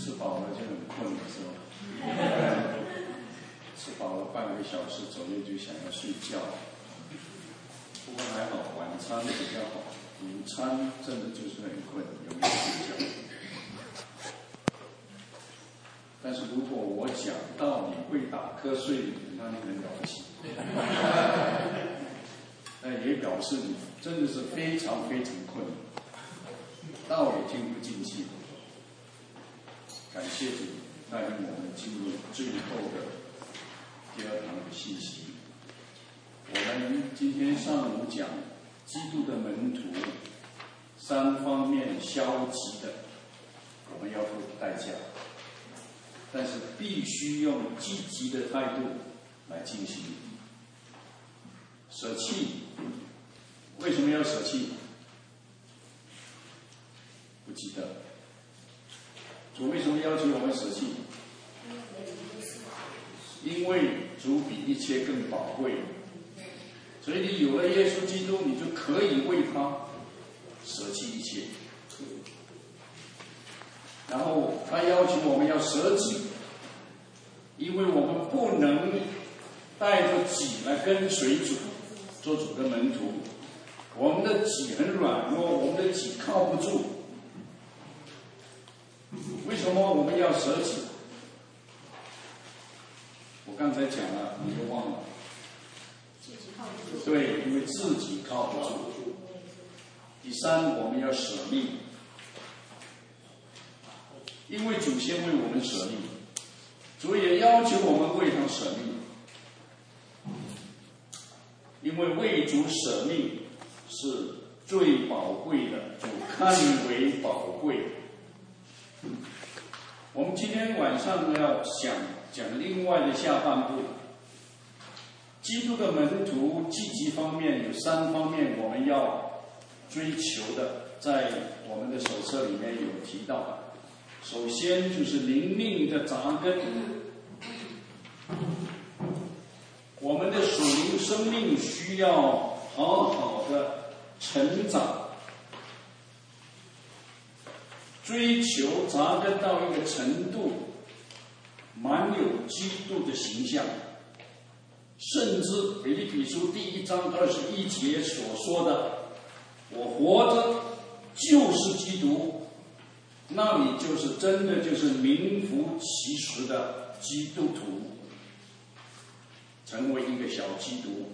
吃饱了就很困了，是吧？吃饱了半个小时左右就想要睡觉。不过还好，晚餐比较好，午餐真的就是很困，容易睡觉。但是如果我讲到你会打瞌睡，那你很了不起。那也表示你真的是非常非常困，道也听不进去。感谢主带领我们进入最后的第二堂的信息。我们今天上午讲基督的门徒三方面消极的，我们要付代价，但是必须用积极的态度来进行。舍弃，为什么要舍弃？不记得。主为什么要求我们舍弃？因为主比一切更宝贵，所以你有了耶稣基督，你就可以为他舍弃一切。然后他要求我们要舍己，因为我们不能带着己来跟随主，做主的门徒。我们的己很软弱，我们的己靠不住。为什么我们要舍己？我刚才讲了，你又忘了。对，因为自己靠不住。第三，我们要舍命，因为主先为我们舍命，主也要求我们为他舍命，因为为主舍命是最宝贵的，主看为宝贵。我们今天晚上要讲另外的下半部。基督的门徒积极方面有三方面我们要追求的，在我们的手册里面有提到的。首先就是灵命的扎根，我们的属灵生命需要好好的成长，追求扎根到一个程度，满有基督的形象。甚至腓立比书第1章21节所说的，我活着就是基督，那你就是真的就是名副其实的基督徒，成为一个小基督。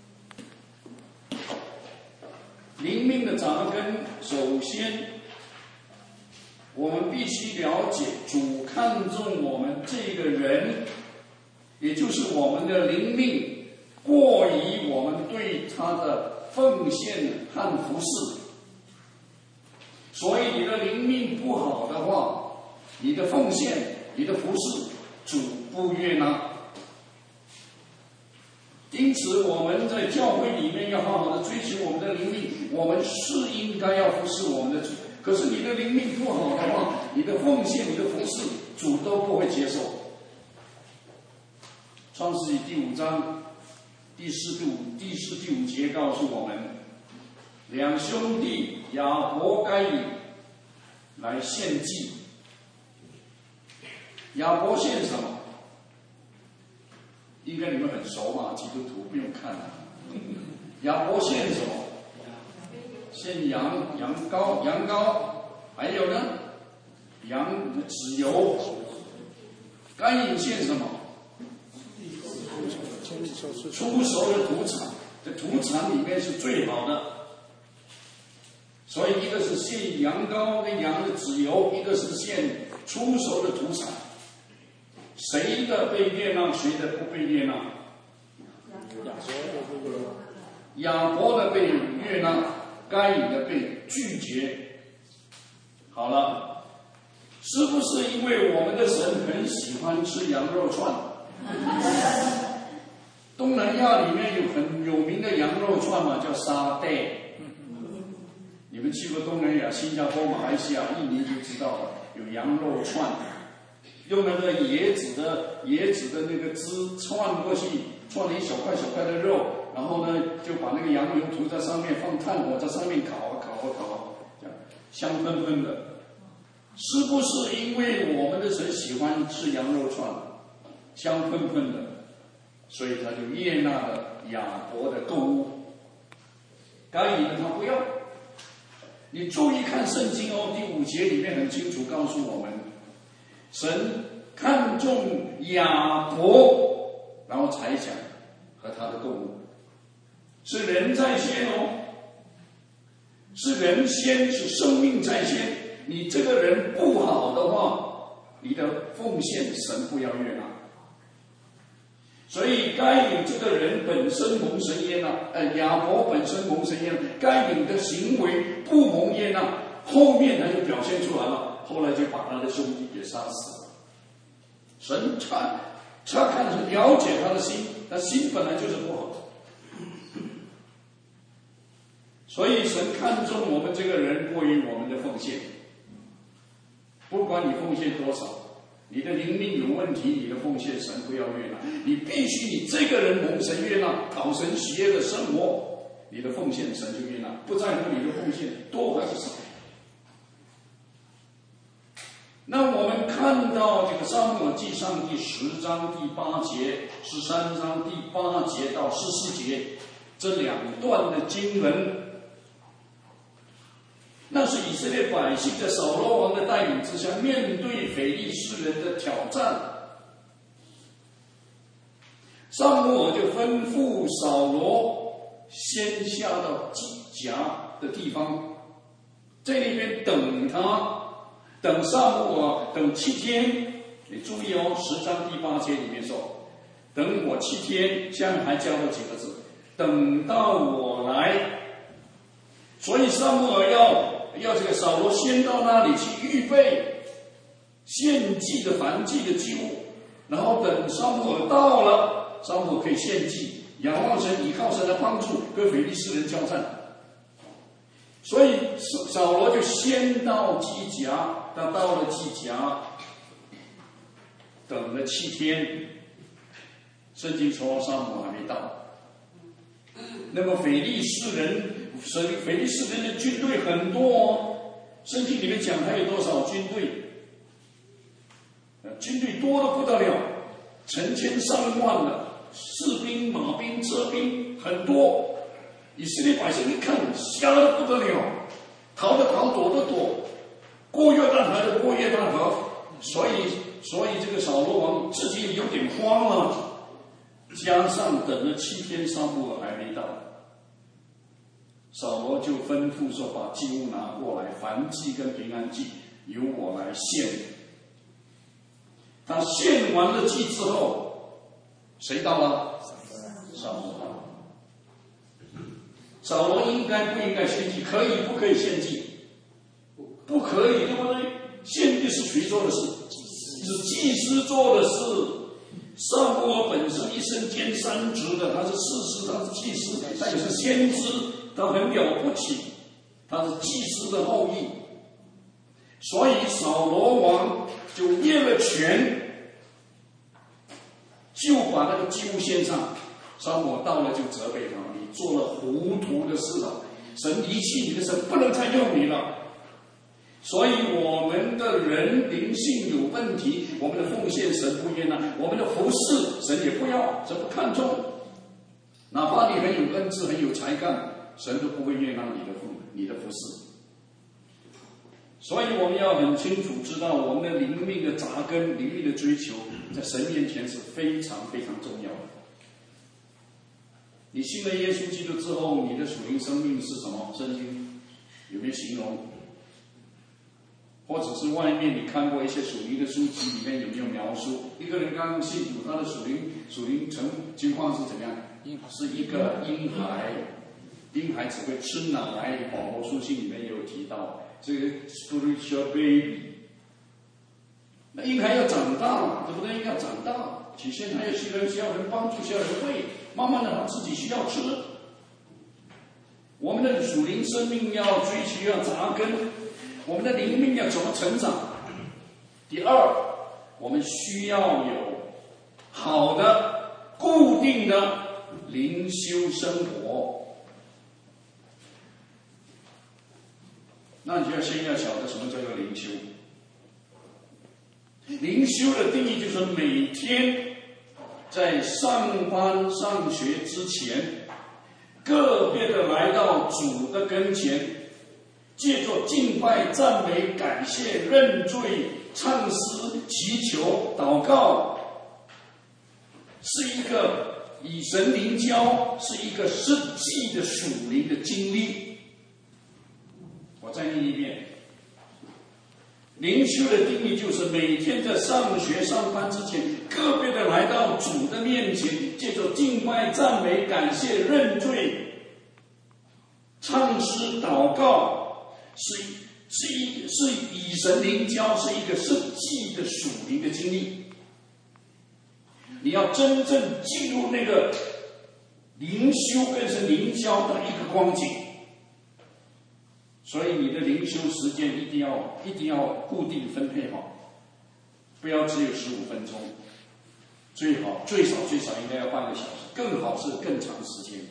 灵命的扎根，首先我们必须了解主看重我们这个人，也就是我们的灵命过于我们对他的奉献和服侍。所以你的灵命不好的话，你的奉献、你的服侍，主不悦纳。因此我们在教会里面要好好的追求我们的灵命，我们是应该要服侍我们的主。可是你的灵命不好的话，你的奉献、你的服侍，主都不会接受。创世纪第5章第4、第5节告诉我们，两兄弟亚伯该隐来献祭。亚伯献什么？应该你们很熟嘛，基督徒不用看了。亚伯献什么？献羊羔，还有呢，羊的脂油。该隐献什么？出熟的土产，这土产里面是最好的。所以一个是献羊羔跟羊的脂油，一个是献出熟的土产。谁的被悦纳，谁的不被悦纳？亚伯的被悦纳，该隐的被拒绝。好了，是不是因为我们的神很喜欢吃羊肉串？东南亚里面有很有名的羊肉串嘛，叫沙爹。你们去过东南亚，新加坡、马来西亚、印尼就知道了，有羊肉串，用那个椰子的那个汁串过去，串了一小块小块的肉，然后呢就把那个羊油涂在上面，放炭火在上面烤，这样香喷喷的。 是不是因为我们的神喜欢吃羊肉串，香喷喷的，所以他就悦纳了亚伯的购物？该隐呢，他不要。你注意看圣经哦，第5节里面很清楚告诉我们，神看重亚伯，然后才讲和他的购物，是人在先哦，是人先，是生命在先。你这个人不好的话，你的奉献神不要悦纳。所以该隐这个人本身蒙神悦纳，亚伯本身蒙神悦纳，该隐的行为不蒙悦纳，后面他就表现出来了，后来就把他的兄弟给杀死了。神看是了解他的心，他心本来就是不好。所以神看重我们这个人过于我们的奉献，不管你奉献多少，你的灵命有问题，你的奉献神不要悦纳。你必须你这个人蒙神悦纳，讨神喜悦的生活，你的奉献神就悦纳，不在乎你的奉献多还是少。那我们看到这个撒母耳记上第10章第8节、13章第8节到14节这2段的经文，那是以色列百姓在扫罗王的带领之下，面对非利士人的挑战。撒母耳就吩咐扫罗先下到基甲的地方，在那边等他，等撒母耳，等7天。你注意哦，10章第8节里面说，等我7天，下面还加了几个字，等到我来。所以撒母耳要这个扫罗先到那里去预备献祭的燔祭的祭物，然后等撒母耳到了，撒母耳可以献祭，仰望神，依靠神的帮助，跟非利士人交战。所以扫罗就先到基甲，他到了基甲，等了7天，圣经说撒母耳还没到。那么非利士人的军队很多哦，圣经里面讲他有多少军队？军队多得不得了，成千上万的士兵、马兵、车兵很多。以色列百姓一看，吓得不得了，逃的逃，躲的躲，过约旦河的过约旦河。所以这个扫罗王自己有点慌了，加上等了7天，撒母耳还没到。扫罗就吩咐说，把祭物拿过来，燔祭跟平安祭由我来献。他献完了祭之后，谁到了？扫罗到了。扫罗应该不应该献祭？可以不可以献祭？不可以，对不对？献祭是谁做的事？是祭司做的事。撒母耳本身一身兼3职的，他是士师，他是祭司，他也是先知，他很了不起，他是祭司的后裔。所以扫罗王就灭了权，就把那个祭物献上。撒母耳到了就责备他，你做了糊涂的事了，神离弃你的神，不能再用你了。所以我们的人灵性有问题，我们的奉献神不悦纳，我们的服侍神也不要，神不看重。哪怕你很有恩赐，很有才干，神都不会悦纳你的服侍。所以我们要很清楚知道，我们的灵命的扎根、灵命的追求，在神面前是非常非常重要的。你信了耶稣基督之后，你的属灵生命是什么？圣经有没有形容？或者是外面你看过一些属灵的书籍，里面有没有描述一个人刚刚信主，他的属灵情况是怎么样？是一个婴孩只会吃奶。保罗书信里面有提到这个 spiritual baby。那婴孩要长大，对不对？要长大，起先他需要人帮助，需要人喂，慢慢的他自己需要吃。我们的属灵生命要追求，要扎根。我们的灵命要怎么成长？第二，我们需要有好的、固定的灵修生活。那你就先要晓得什么叫做灵修。 灵修的定义就是每天在上班上学之前，个别的来到主的跟前，借着敬拜、赞美、感谢、认罪、唱诗、祈求、祷告，是一个与神灵交，是一个实际的属灵的经历。我再念一遍。灵修的定义就是每天在上学上班之前，个别的来到主的面前，借着敬拜、赞美、感谢、认罪、唱诗、祷告，是与神灵交，是一个实际的属灵的经历。你要真正进入那个灵修跟神灵交的一个光景。所以你的灵修时间一定要固定分配好，不要只有15分钟，最少应该要半个小时，更好是更长时间，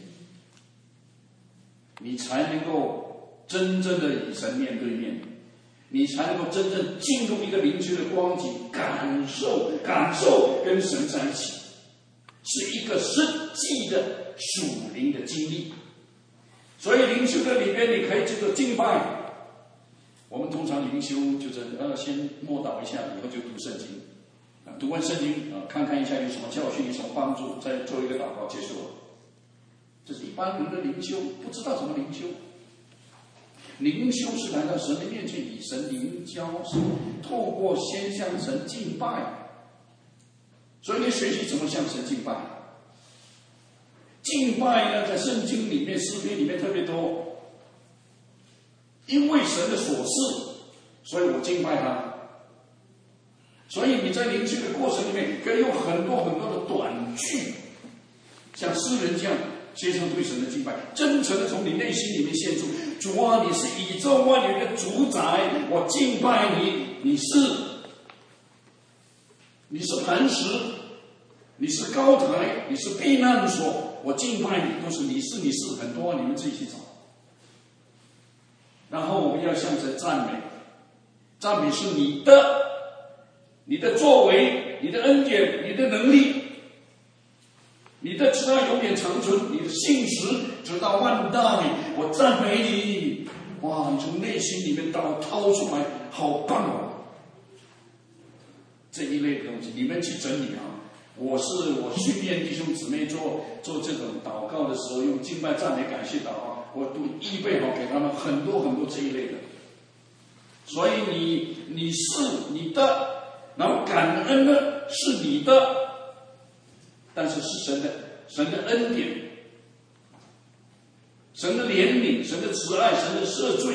你才能够真正的与神面对面，你才能够真正进入一个灵修的光景，感受跟神在一起，是一个实际的属灵的经历。所以灵修的里边，你可以这个敬拜。我们通常灵修就是先默祷一下，以后就读圣经，读完圣经看看一下有什么教训，有什么帮助，再做一个祷告结束了。这是一般人的灵修，不知道怎么灵修。灵修是来到神的面前与神灵交，是透过先向神敬拜。所以你学习怎么向神敬拜。敬拜呢，在圣经里面、诗篇里面特别多。因为神的所事，所以我敬拜他。所以你在灵修的过程里面，可以有很多的短句，像诗人这样接受对神的敬拜，真诚的从你内心里面献出。主啊，你是宇宙万有的主宰，我敬拜你，你是磐石，你是高台，你是避难所。我敬拜你，都是你是很多，你们自己去找。然后我们要向神赞美，赞美是你的作为，你的恩典，你的能力，你的直到永远长存，你的信实直到万代。我赞美你，哇！你从内心里面掏出来，好棒哦！这一类的东西，你们去整理啊。我训练弟兄姊妹做这种祷告的时候，用敬拜、赞美、感谢祷告，我都预备好给他们很多这一类的。所以你是你的，然后感恩呢是你的，但是是神的恩典，神的怜悯，神的慈爱，神的赦罪。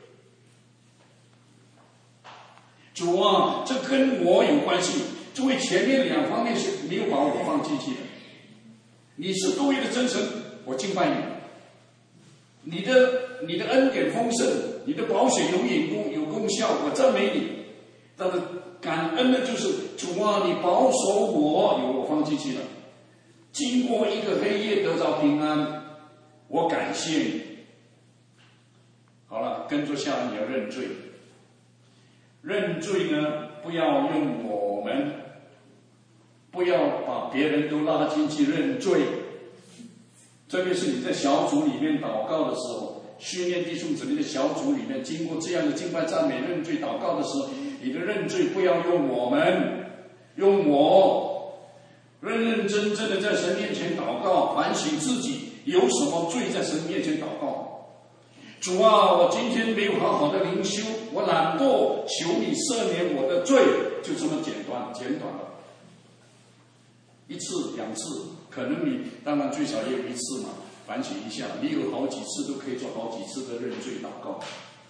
主啊，这跟我有关系。诸位，前面2方面是没有把我放进去的。你是多余的真诚，我敬拜你。你的恩典丰盛，你的保险有功效，我赞美你。但是感恩的就是主啊，你保守我放进去了。经过一个黑夜得着平安，我感谢你。好了，跟着下来你要认罪。认罪呢，不要用我们，不要把别人都拉进去认罪。特别是你在小组里面祷告的时候，训练弟兄姊妹的小组里面，经过这样的敬拜、赞美、认罪祷告的时候，你的认罪不要用我们，用我，认真的在神面前祷告，反省自己有什么罪，在神面前祷告。主啊，我今天没有好好的灵修，我懒惰，求你赦免我的罪，就这么简短了。1次2次，可能你当然最少也有1次嘛，反省一下，你有好几次都可以做好几次的认罪祷告，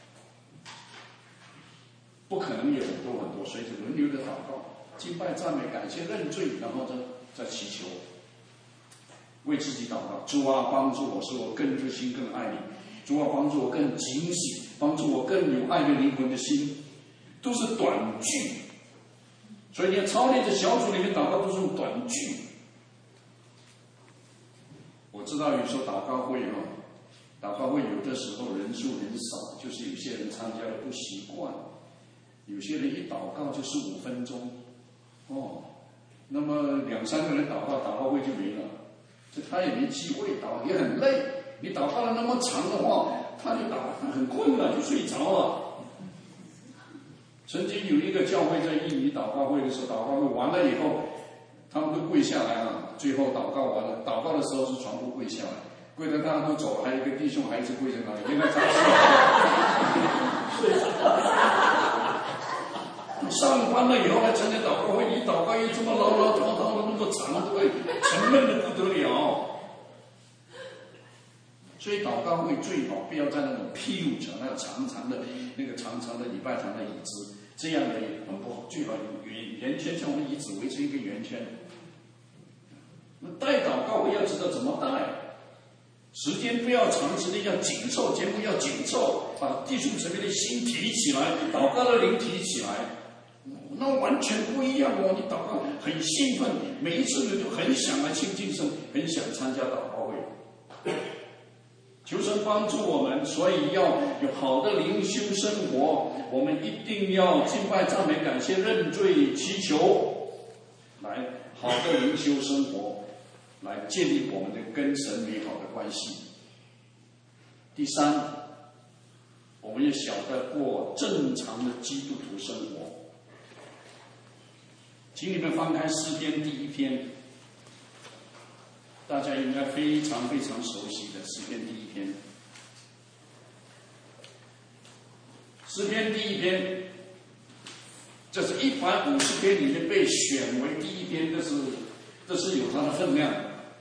不可能有很多，所以就轮流的祷告，敬拜、赞美、感谢、认罪，然后再祈求，为自己祷告。主啊，帮助我，使我更热心、更爱你。主啊，帮助我更警醒，帮助我更有爱的灵魂的心，都是短句。所以你要操练在小组里面祷告，都是用短句。我知道有时候祷告会有的时候人数很少，就是有些人参加了不习惯，有些人一祷告就15分钟， 那么2-3个人祷告会就没了，这他也没机会祷，也很累。你祷告了那么长的话，他很困了，就睡着了。曾经有一个教会在印尼祷告会的时候，祷告会完了以后，他们都跪下来了。最后祷告完了，祷告的时候是全部跪下来，跪得大家都走了，还有一个弟兄还一直跪在那里，因为他睡上班了以后还参加祷告会，你祷告又这么唠唠叨叨的那么长，对不对？沉闷的不得了。所以祷告会最好不要在那种huge那个长长的礼拜堂的椅子，这样的也很不好。最好有圆圈，像我们椅子围成一个圆圈。那带祷告会要知道怎么带，时间不要长，时间要紧凑，节目要紧凑，把弟兄姊妹的心提起来，祷告的灵提起来。那完全不一样哦！你祷告很兴奋，每一次你就很想来亲近神，很想参加祷告会。求神帮助我们，所以要有好的灵修生活。我们一定要敬拜、赞美、感谢、认罪、祈求，来好的灵修生活，来建立我们的跟神美好的关系。第3，我们要晓得过正常的基督徒生活。请你们翻开诗篇第1篇，大家应该非常非常熟悉的诗篇第1篇。诗篇第1篇，这是150篇里面被选为第1篇，这是有它的分量。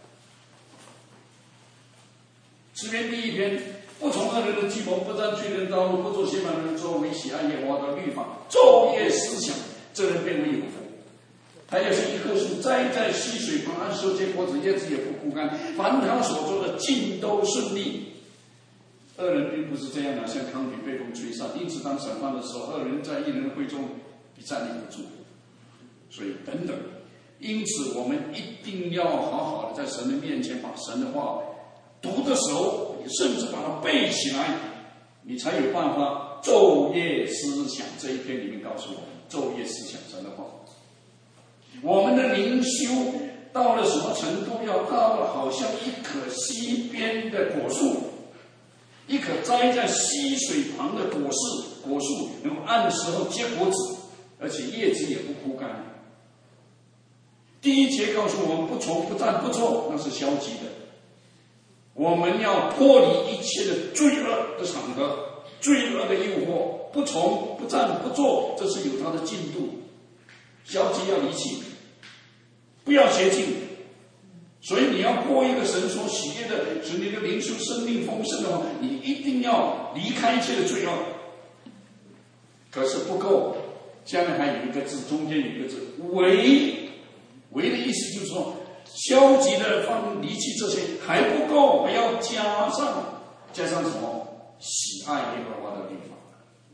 诗篇第1篇，不从恶人的计谋，不占罪人道路，不做邪蛮人作为，喜爱耶和华的律法，昼夜思想，这人变为有福。他要像一棵树栽在溪水旁，按时结果子，叶子也不枯干，凡他所做的尽都顺利。恶人并不是这样的，像糠皮被风吹散，因此当审判的时候，恶人在义人的会中必站立不住。所以等等，因此我们一定要好好的在神的面前把神的话读的时候，甚至把它背起来，你才有办法昼夜思想。这一篇里面告诉我们，昼夜思想神的话。我们的灵修到了什么程度？要到了好像一棵溪边的果树，一棵栽在溪水旁的果树能够按时候结果子，而且叶子也不枯干。第1节告诉我们，不从不占不做，那是消极的。我们要脱离一切的罪恶的场合，罪恶的诱惑，不从不占不做，这是有它的进度。消极要离弃，不要捷径。所以你要过一个神所喜悦的，使你的灵修生命丰盛的话，你一定要离开一切的罪恶。可是不够，下面还有一个字，中间有一个字为的意思就是说，消极的离弃这些还不够，还要加上什么？喜爱耶和华的律法。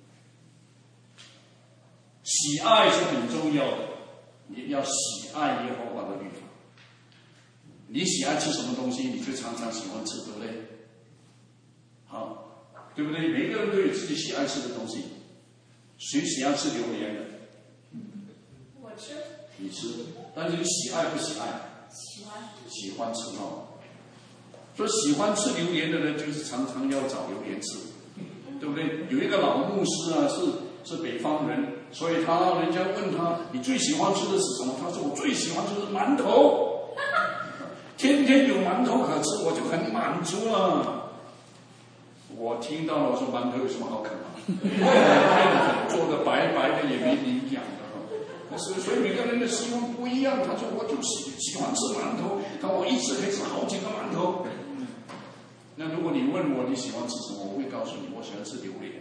喜爱是很重要的，你要喜爱耶和华的律法。你喜爱吃什么东西，你就常常喜欢吃，对不对？好，对不对？每个人都有自己喜爱吃的东西。谁喜欢吃榴莲的？ 我吃。 你吃，但是你喜爱不喜爱？喜欢吃哦。所以喜欢吃榴莲的人，就是常常要找榴莲吃，对不对？有一个老牧师啊，是北方人，所以人家问他，你最喜欢吃的是什么？他说我最喜欢吃的是馒头，天天有馒头可吃，我就很满足了。我听到了，我说馒头有什么好啃啊？做的白白的也没营养的。所以每个人的希望不一样。他说我就喜欢吃馒头，他说我一次可以吃好几个馒头。那如果你问我你喜欢吃什么，我会告诉你我喜欢吃榴莲。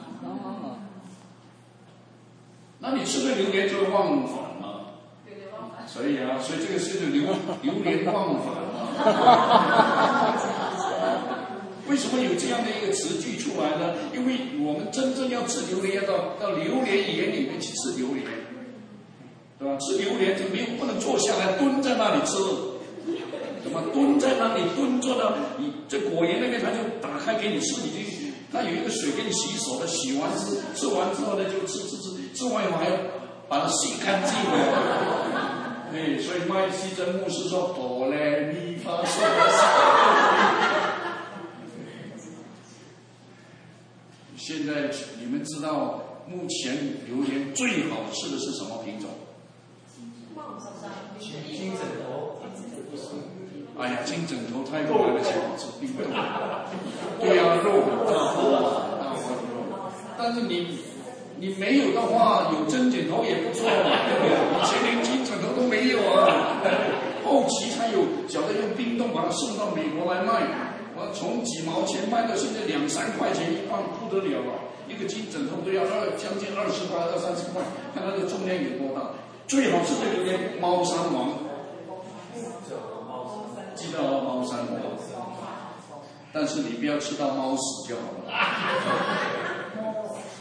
那你吃了榴莲就忘返了。所以这个是榴莲忘返了。为什么有这样的一个词句出来呢？因为我们真正要吃榴莲，要到榴莲园里面去吃榴莲，对吧？吃榴莲就不能坐下来蹲在那里吃，怎么蹲在那里蹲着呢？你这果园那边他就打开给你吃，他有一个水给你洗手的，洗完吃完之后呢就吃完以后还要把它洗干净了。 对，所以麦西真牧师说哆来咪发嗦拉西。现在你们知道目前榴莲最好吃的是什么品种？ 金枕头。 哎呀，金枕头太过来了，想吃冰冻。对呀、肉很大锅大锅的肉，但是你没有的话，有真枕头也不错嘛，对不对？以前连金枕头都没有啊，后期才有，晓得用冰冻把它送到美国来卖，从几毛钱卖到现在2、3块钱一磅，不得了了。一个金枕头都要将近20块、20-30块，看它的重量有多大。最好吃的榴莲猫山王，记得哦，猫山王。但是你不要吃到猫屎就好了。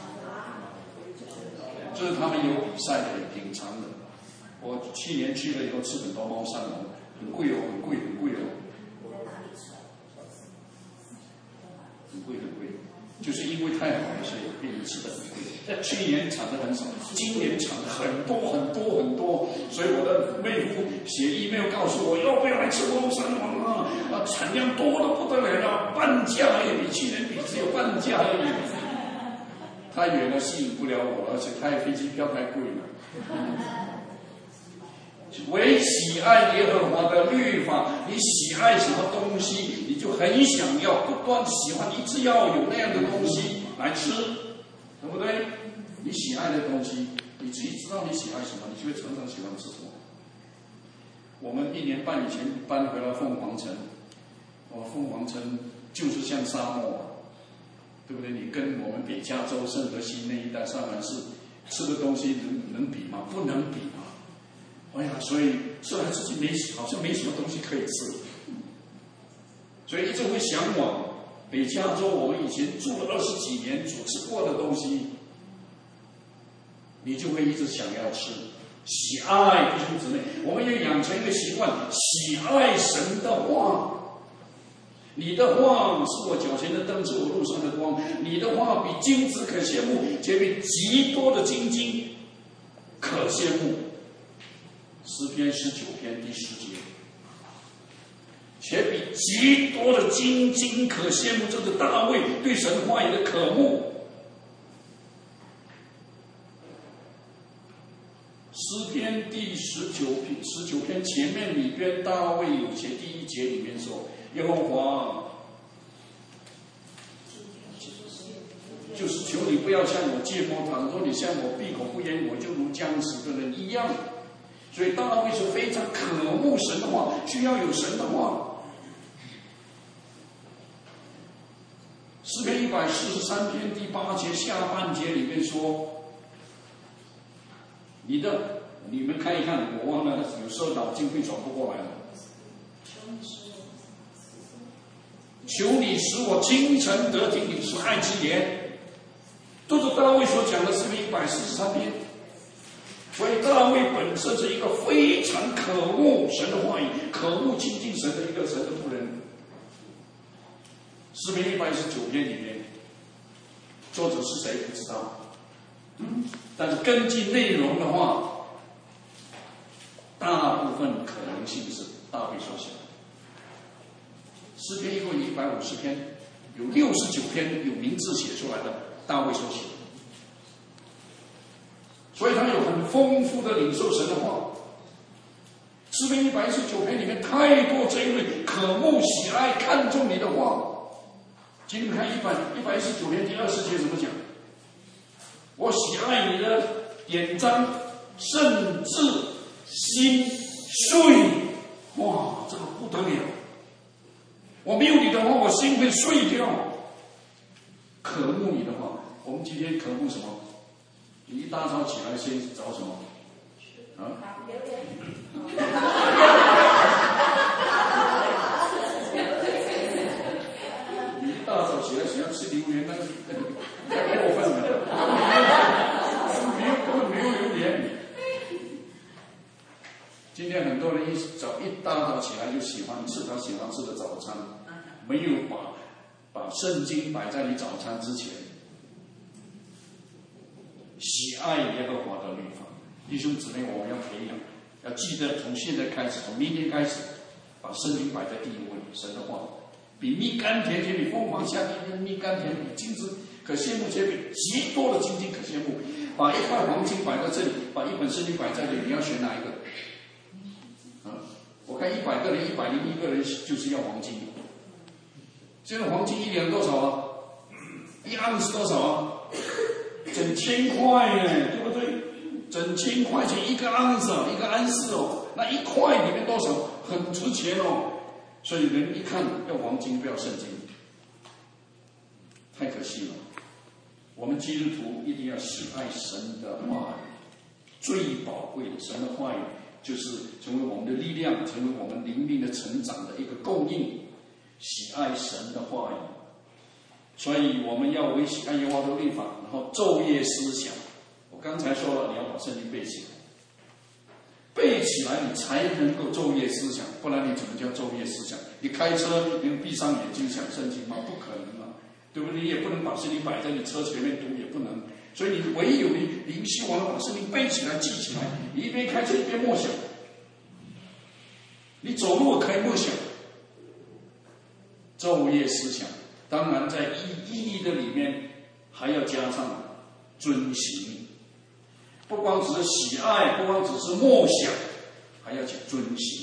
这是他们有比赛的，有品尝的。我去年去了以后吃很多猫山王，很贵哦，很贵哦，很贵，就是因为太好了，所以变成吃的很贵。去年产的很少，今年产的很多，所以我的妹夫写 email 告诉我，要不要来吃猫山王啊？产量多得不得了，半价而已，比去年比只有半价而已。太远了，吸引不了我，而且飞机票太贵了。唯喜爱耶和华的律法，你喜爱什么东西，你就很想要，不断喜欢，一直要有那样的东西来吃，对不对？你喜爱的东西，你自己知道你喜爱什么，你就会常常喜欢吃什么。我们1年半以前搬回来凤凰城，凤凰城就是像沙漠，对不对？你跟我们北加州圣荷西那一带上南市吃的东西能比吗？不能比嘛。哎呀，所以吃来吃去好像没什么东西可以吃，所以一直会向往北加州。我们以前住了20几年所吃过的东西，你就会一直想要吃。喜爱弟兄姊妹，我们要养成一个习惯，喜爱神的话。你的话是我脚前的灯，是我路上的光。你的话比金子可羡慕，且比极多的金金可羡慕。诗篇19篇第10节，且比极多的金金可羡慕。这是大卫对神话语的渴慕。诗篇第19篇前面里边，大卫有写第1节里面说，耶和华就是求你不要向我芥末，倘若你向我闭口不言，我就如将死的人一样。所以大卫是非常渴慕神的话，需要有神的话。诗篇143篇第8节下半节里面说，你们看一看，我忘了，有时候脑筋会转不过来了。求你使我清晨得听你所爱之言，都是大卫所讲的诗篇143篇。所以大卫本身是一个非常渴慕神的话语、渴慕亲近神的一个神的仆人。诗篇119篇里面，作者是谁不知道，但是根据内容的话，大部分可能性是大卫所写的。诗篇一共150篇，有69篇有名字写出来的，大卫所写的。所以他有很丰富的领受神的话。诗篇119篇里面太多这一类渴慕、喜爱、看重你的话。今天看119篇第20节怎么讲？我喜爱你的典章，甚至心碎。哇，这个不得了！我没有你的话，我心会碎掉。渴慕你的话，我们今天渴慕什么？你一大早起来先找什么？啊？你一大早起来想要吃榴莲，那是太过分了。没有榴莲。今天很多人一大早起来就喜欢吃他喜欢吃的早餐，没有把圣经摆在你早餐之前。喜爱耶和华的律法，弟兄姊妹，我们要培养要记得从现在开始，从明天开始，把圣经摆在第一位，神的话，比蜜甘甜，且比凤凰香甜；蜜甘甜，比金子可羡慕，且比极多的金金可羡慕。把一块黄金摆在这里，把一本圣经摆在这里，你要选哪一个？我看100个人，101个人就是要黄金。现在黄金1两多少啊？1盎司多少啊？整1000块呢，对不对？整1000块钱1个盎司，1个安士哦，那1块里面多少？很值钱哦。所以人一看要黄金，不要圣经，太可惜了。我们基督徒一定要喜爱神的话语，最宝贵的神的话语，就是成为我们的力量，成为我们灵命的成长的一个供应。喜爱神的话语，所以我们要为喜爱耶和华的律法，然后昼夜思想。我刚才说了，你要把圣经背起来，背起来你才能够昼夜思想，不然你怎么叫昼夜思想？你开车，你闭上眼睛想圣经吗？不可能啊，对不对？你也不能把圣经摆在你车前面读，也不能。所以你唯有你希望把圣经背起来、记起来，你一边开车一边默想。你走路可以默想，昼夜思想。当然，在意义的里面还要加上遵行，不光只是喜爱，不光只是默想，还要去遵行。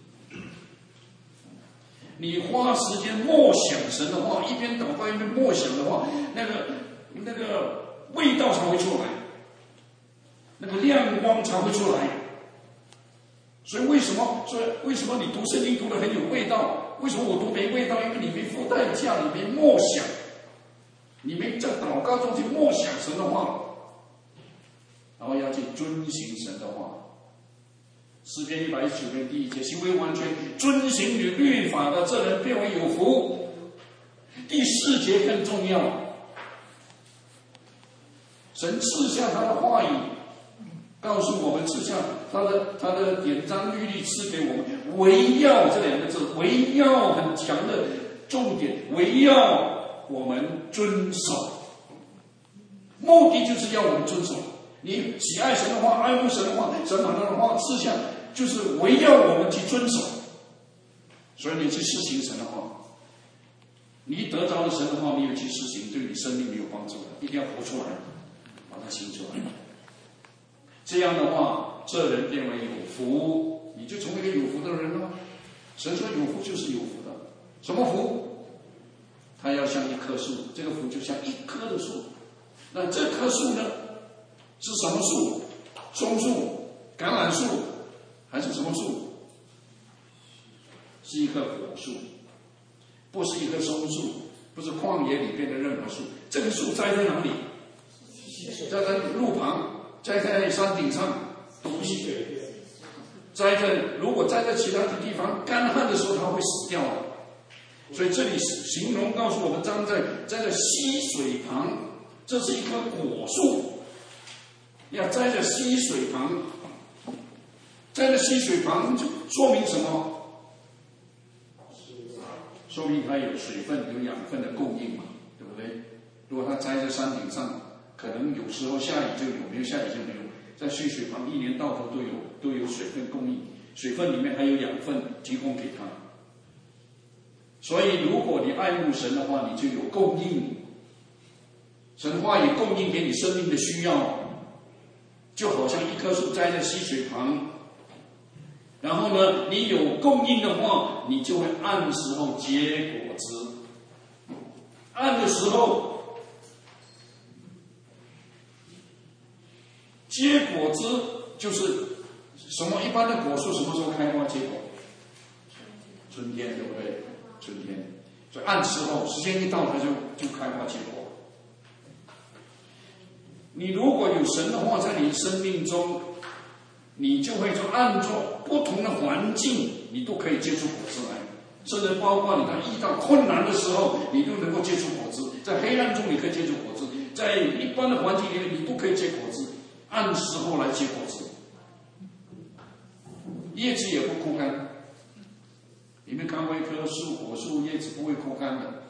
你花时间默想神的话，一边祷告一边默想的话，那个味道才会出来，那个亮光才会出来。所以为什么你读圣经读得很有味道？为什么我读没味道？因为你没付代价，你没默想，你没在祷告中去默想神的话，然后要去遵行神的话。诗篇119篇第1节，行为完全遵行你律法的，这人变为有福。第4节更重要，神赐下他的话语，告诉我们，赐下他的典章律例赐给我们。唯要这2个字，唯要很强的重点，唯要我们遵守，目的就是要我们遵守。你喜爱神的话，爱慕神的话，神把他的话赐下，就是唯要我们去遵守。所以你去施行神的话，你得着了神的话，你有去施行，对你生命没有帮助的，一定要活出来，把它行出来。这样的话，这人变为有福，你就成为一个有福的人了。神说有福就是有福的，什么福？它要像一棵树，这个福就像一棵的树。那这棵树呢，是什么树？松树、橄榄树，还是什么树？是一棵果树，不是一棵松树，不是旷野里边的任何树。这个树栽在哪里？栽在路旁，栽在山顶上都不行。如果栽在其他的地方，干旱的时候它会死掉的。所以这里形容告诉我们，栽在溪水旁，这是一棵果树，要栽在溪水旁。栽在溪水旁就说明什么？说明它有水分、有养分的供应嘛，对不对？如果它栽在山顶上，可能有时候下雨就有，没有下雨就没有。在溪水旁，一年到头都有水分供应，水分里面还有养分提供给它。所以，如果你爱慕神的话，你就有供应。神话也供应给你生命的需要，就好像一棵树栽在溪水旁。然后呢，你有供应的话，你就会按时候结果子。按的时候结果子就是什么？一般的果树什么时候开花结果？春天，对不对？春天，所以按时候，时间一到，它就开花结果。你如果有神的话在你生命中，你就会说，按照不同的环境，你都可以结出果子来，甚至包括你在遇到困难的时候，你都能够结出果子。在黑暗中，你可以结出果子；在一般的环境里面，你都可以结果子。按时候来结果子，叶子也不枯干。你们看过一棵树，果树叶子不会枯干的，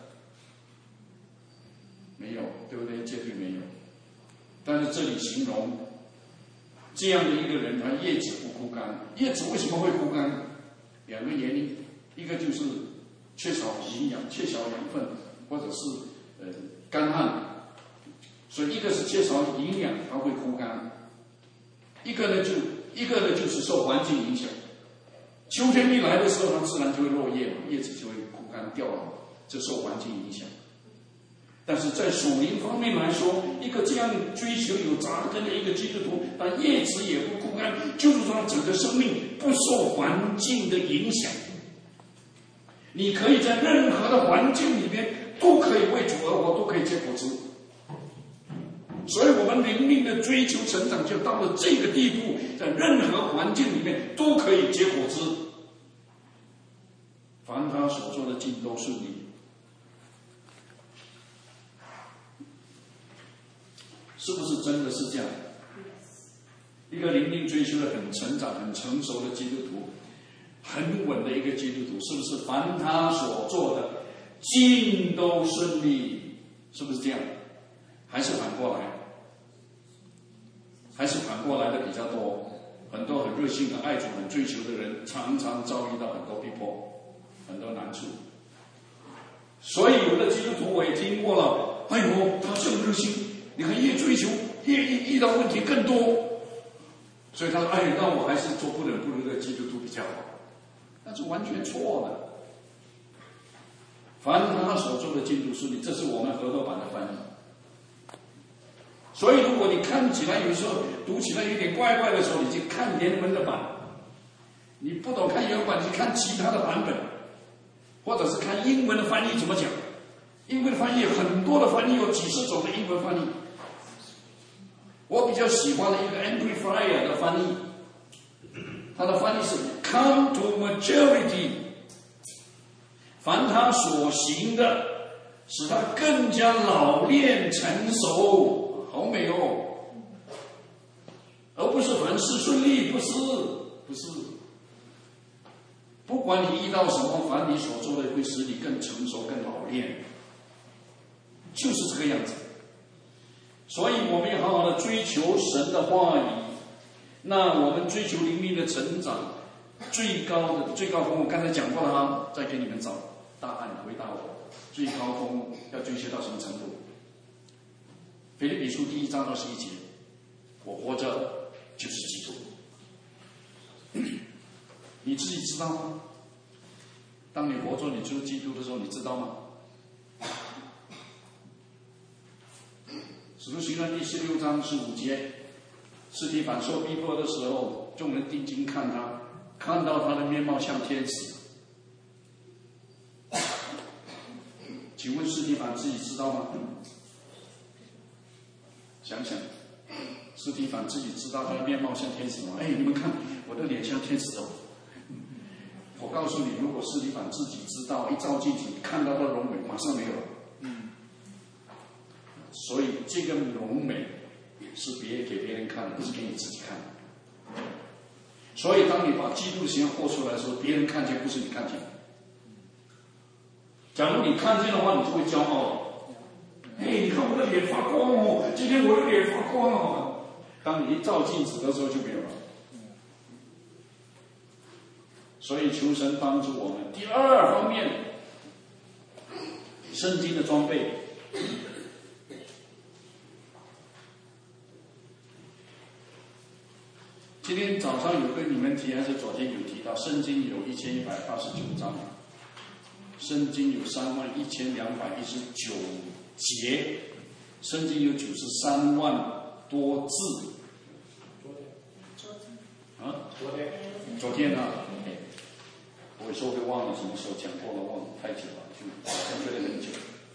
没有，对不对？绝对没有。但是这里形容这样的一个人，他叶子不枯干。叶子为什么会枯干？两个原因，一个就是缺少营养、缺少养分，或者是干旱，所以一个是缺少营养，它会枯干；一个呢就是受环境影响。秋天一来的时候，它自然就会落叶嘛，叶子就会枯干掉了，这受环境影响。但是在属灵方面来说，一个这样追求有扎根的一个基督徒，他叶子也不枯干，就是说整个生命不受环境的影响。你可以在任何的环境里面都可以为主而活，都可以结果子。所以我们灵命的追求成长就到了这个地步，在任何环境里面都可以结果子。凡他所做的尽都顺利。是不是真的是这样？一个灵命追求的很成长、很成熟的基督徒，很稳的一个基督徒，是不是凡他所做的尽都顺利？是不是这样？还是反过来？还是反过来的比较多？很多很热心的爱主、很追求的人，常常遭遇到很多逼迫、很多难处。所以有的基督徒我也听过了，哎呦，他这么热心。你看，越追求越遇到问题更多，所以他说：“哎，那我还是做不冷不热的基督徒比较好。”那是完全错的。凡他所做的尽都顺利，这是我们和合版的翻译。所以，如果你看起来有时候读起来有点怪怪的时候，你去看原文的版；你不懂看原文版，你去看其他的版本，或者是看英文的翻译怎么讲。英文的翻译有很多的翻译，有几十种的英文翻译。我比较喜欢的一个 Amplifier 的翻译，它的翻译是 Come to maturity， 凡他所行的，使他更加老练成熟，好美哦！而不是凡事顺利，不是。不管你遇到什么，凡你所做的会使你更成熟、更老练，就是这个样子。所以我们要好好的追求神的话语。那我们追求灵命的成长，最高峰，我刚才讲过了哈，再给你们找答案，回答我。最高峰要追求到什么程度？腓立比书1章21节，我活着就是基督。你自己知道吗？当你活着你就是基督的时候，你知道吗？使徒行传第16章15节，司提反受逼迫的时候，众人定睛看他，看到他的面貌像天使。请问司提反自己知道吗？想想，司提反自己知道他的面貌像天使吗？哎，你们看我的脸像天使哦。我告诉你，如果司提反自己知道，一照镜子看到他的容美，马上没有了。所以这个容美是给别人看的，不是给你自己看的。所以当你把基督的形象活出来的时候，别人看见不是你看见。假如你看见的话，你就会骄傲了。哎，你看我的脸发光哦，今天我的脸发光哦。当你一照镜子的时候就没有了。所以求神帮助我们。第二方面，圣经的装备。今天早上有跟你们提，还是昨天有提到，圣经有1189章，圣经有31219节，圣经有93万多字。昨天啊，我有时候会忘了什么时候讲过了，忘了太久了，就觉得很久。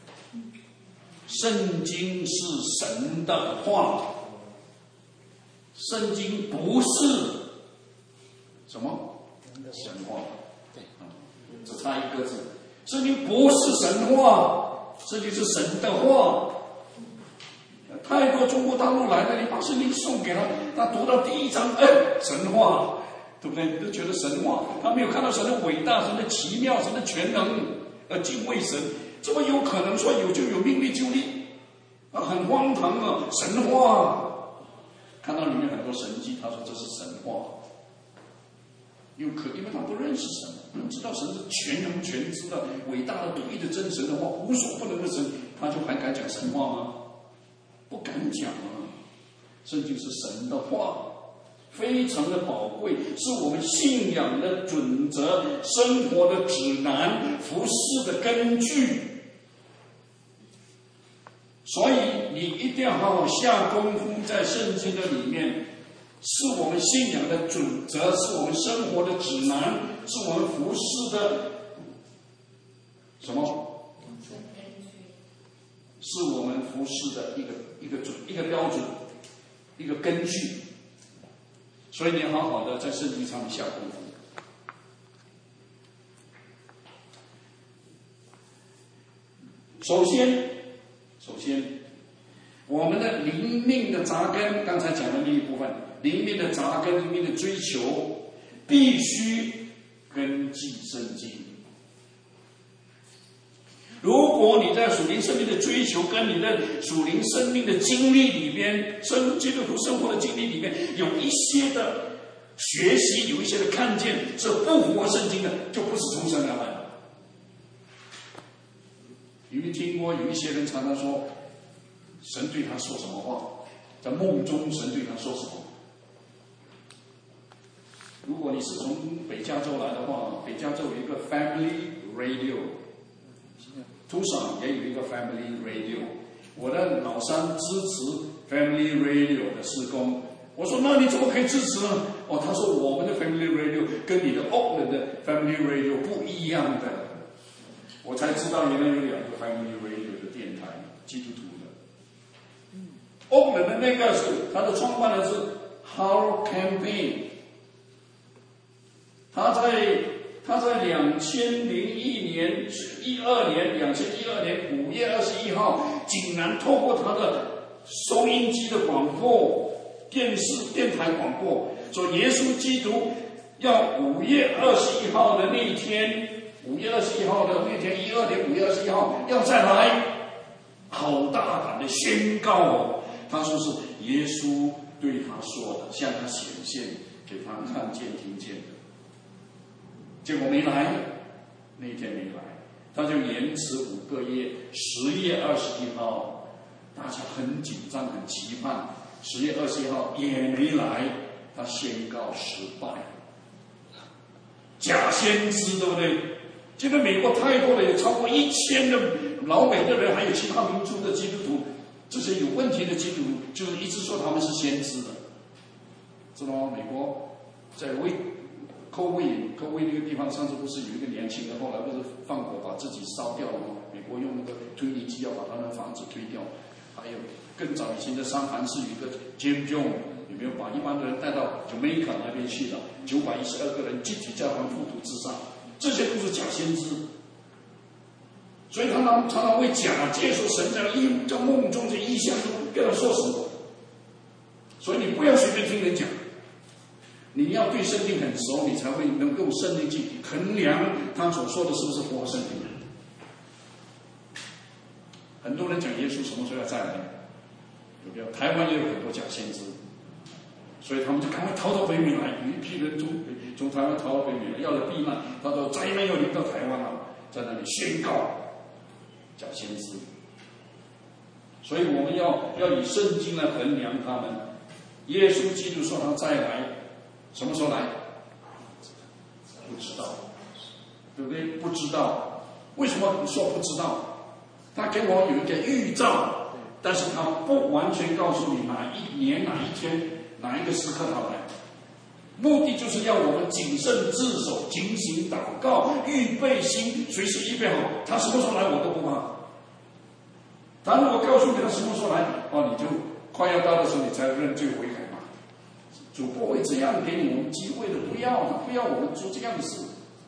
圣经是神的话。圣经不是什么神话，只差一个字。圣经不是神话，圣经是神的话。太多中国大陆来的，你把圣经送给他读到第1章，神话，对不对？都觉得神话，他没有看到神的伟大、神的奇妙、神的全能，而敬畏神。怎么有可能说有就有，命立就立？很荒唐啊！神话。 看到里面很多神迹，他说这是神话。因为他不认识神，不知道神是全能全知的、伟大的、独一的真神的话，无所不能的神，他就还敢讲神话吗？不敢讲啊！圣经是神的话，非常的宝贵，是我们信仰的准则、生活的指南、服事的根据。所以你一定要好好下功夫在圣经的里面。是我们信仰的准则，是我们生活的指南，是我们服事的什么？是我们服事的一个标准，一个根据。所以你好好的在圣经上面下功夫。首先，我们的灵命的扎根，刚才讲的那一部分。灵命的扎根，灵命的追求，必须根据圣经。如果你在属灵生命的追求跟你的属灵生命的经历里边，基督徒生活的经历里面，有一些的学习，有一些的看见是不符合圣经的，就不是从神而来的。有没有听过有一些人常常说，神对他说什么话，在梦中神对他说什么？如果你是从北加州来的话，北加州有一个 Family Radio， 图上也有一个 Family Radio。我的老三支持 Family Radio 的事工，我说那你怎么可以支持呢？哦，他说我们的 Family Radio 跟你的 Oakland 的 Family Radio 不一样的。我才知道原来有2个 Family Radio 的电台，基督徒的。Oakland 的那个是他的创办人是 Harold Campaign。他在2012年5月21号，竟然透过他的收音机的广播、电台广播，说耶稣基督要5月21号的那一天，5月21号的那天，12年5月21号要再来，好大胆的宣告哦！他说是耶稣对他说的，向他显现，给他看见、听见的。结果没来，那一天没来，他就延迟5个月，10月21号，大家很紧张、很期盼，10月21号也没来，他宣告失败。假先知，对不对？现在美国太多了，有超过1000的老美的人，还有其他民族的基督徒，这些有问题的基督徒，就是一直说他们是先知的，知道吗？美国在科威那个地方，上次不是有一个年轻人，后来不是放火把自己烧掉了吗？美国用那个推力机要把他的房子推掉。还有更早以前的三藩市有一个 Jim Jones， 有没有把一般的人带到 Jamaica 那边去了？912个人集体在黄富土自杀，这些都是假先知。所以他们常常会假借说神在梦中、在异象中跟他说什么。所以你不要随便听人讲。你要对圣经很熟，你才会能够圣经去衡量他所说的是不是符合圣经。很多人讲耶稣什么时候要再来，有没有？台湾也有很多假先知，所以他们就赶快逃到北美来。有一批人从台湾逃到北美来，要来避难。他说灾难要临到台湾了，在那里宣告假先知。所以我们要以圣经来衡量他们。耶稣基督说他再来。什么时候来？不知道，对不对？不知道。为什么说不知道？他给我有一个预兆，但是他不完全告诉你哪一年、哪一天、哪一个时刻他来。目的就是要我们谨慎自守、警醒祷告、预备心，随时预备好。他什么时候来我都不怕。他如果告诉你他什么时候来，你就快要到的时候你才认罪悔改。主不会这样给你们机会的，不要我们做这样的事。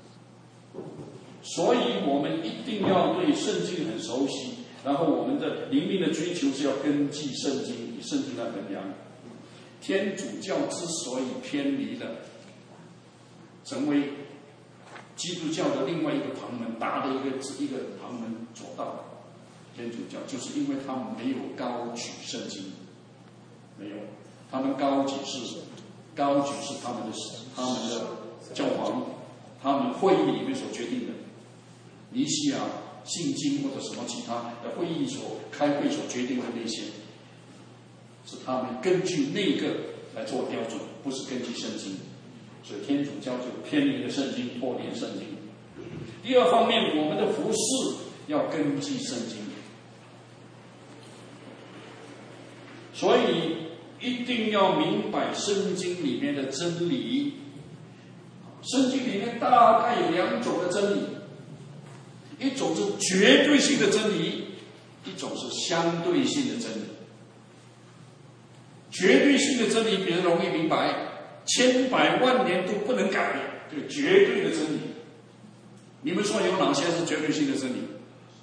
所以我们一定要对圣经很熟悉，然后我们的灵命的追求是要根据圣经，以圣经来衡量。天主教之所以偏离了，成为基督教的另外一个旁门，大的一个旁门左道，天主教就是因为他们没有高举圣经，没有。 他们高举是他们的教皇，他们会议里面所决定的，尼西亚信经或者什么其他的会议开会所决定的那些，是他们根据那个来做标准，不是根据圣经。所以天主教就偏离了圣经，脱离了圣经。第二方面，我们的服事要根据圣经，所以一定要明白圣经里面的真理。圣经里面大概有2种的真理，一种是绝对性的真理，一种是相对性的真理。绝对性的真理比较容易明白，千百万年都不能改，这个绝对的真理。你们说有哪些是绝对性的真理？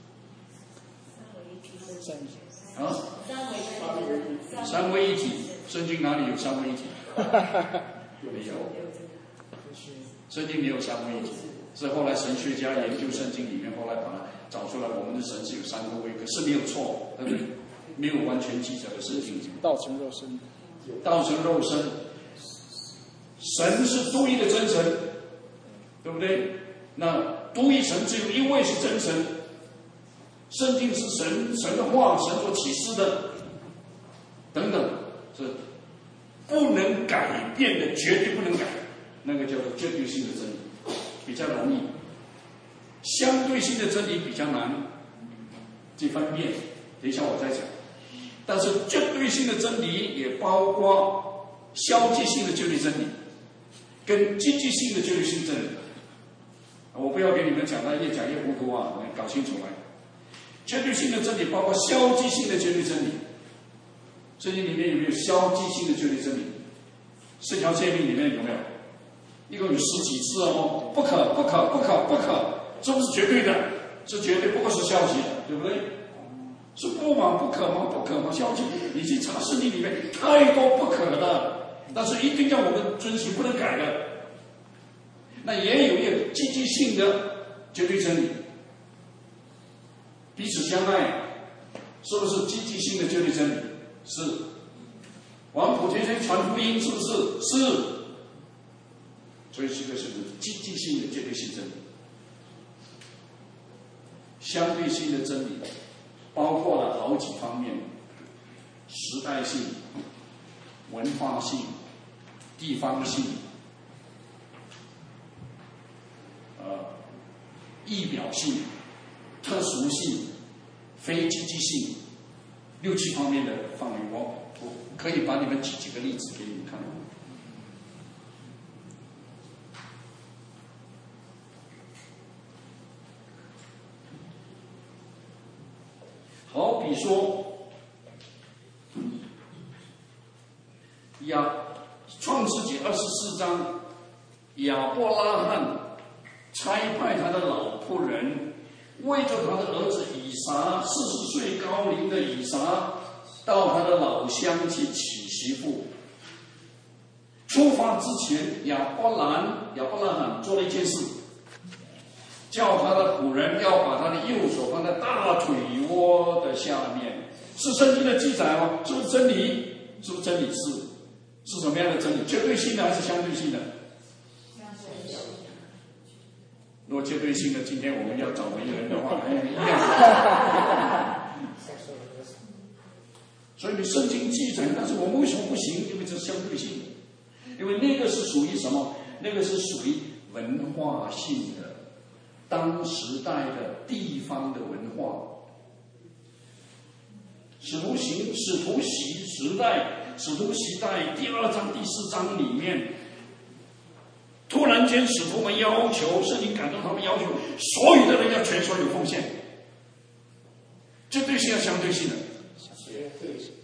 三位一体，圣经哪里有三位一体？没有，圣经没有三位一体，是后来神学家研究圣经里面，后来把它找出来，我们的神是有3个位，可是没有错，对不对？没有完全记载的圣经。 道成肉身， 道成肉身，神是独一的真神，对不对？那独一神只有一位是真神，圣经是神的话，神所启示的，等等，是不能改变的，绝对不能改，那个叫做绝对性的真理，比较容易。相对性的真理比较难去分辨，等一下我再讲。但是绝对性的真理也包括消极性的绝对真理，跟积极性的绝对性真理。我不要给你们讲的越讲越糊涂啊，搞清楚来。绝对性的真理包括消极性的绝对真理。圣经里面有没有消极性的绝对真理？10条诫命里面有没有？一共有10几次哦，不可，不可，不可，不可，这不是绝对的，是绝对，不过是消极的，对不对？是不嘛，不可嘛，不可嘛，消极。你去查圣经里面太多不可的，但是一定要我们遵循，不能改的。那也有一个积极性的绝对真理，彼此相爱，是不是积极性的绝对真理？是。往普天下传福音，是不是？是。所以这个是积极性的绝对性真理。相对性的真理包括了好几方面：时代性、文化性、地方性、意表性、特殊性、非积极性，6、7方面的范围，我可以把你们举几个例子给你们看。好比说，创世纪24章，亚伯拉罕差派他的老仆人，为着他的儿子以撒，40岁高龄的以撒，到他的老乡去娶媳妇。出发之前，亚伯拉罕做了一件事，叫他的仆人要把他的右手放在大腿窝的下面。是圣经的记载吗？是不是真理？是不是真理？是什么样的真理？绝对性的还是相对性的？如果绝对性的，今天我们要找媒人的话，一样。所以你圣经记载，但是我们为什么不行？因为这是相对性的，因为那个是属于什么？那个是属于文化性的，当时代的地方的文化。使徒时代第2章、第4章里面。突然间，使徒们要求，圣经感动他们要求，所有的人要全所有奉献。绝对性要相对性的。绝对性。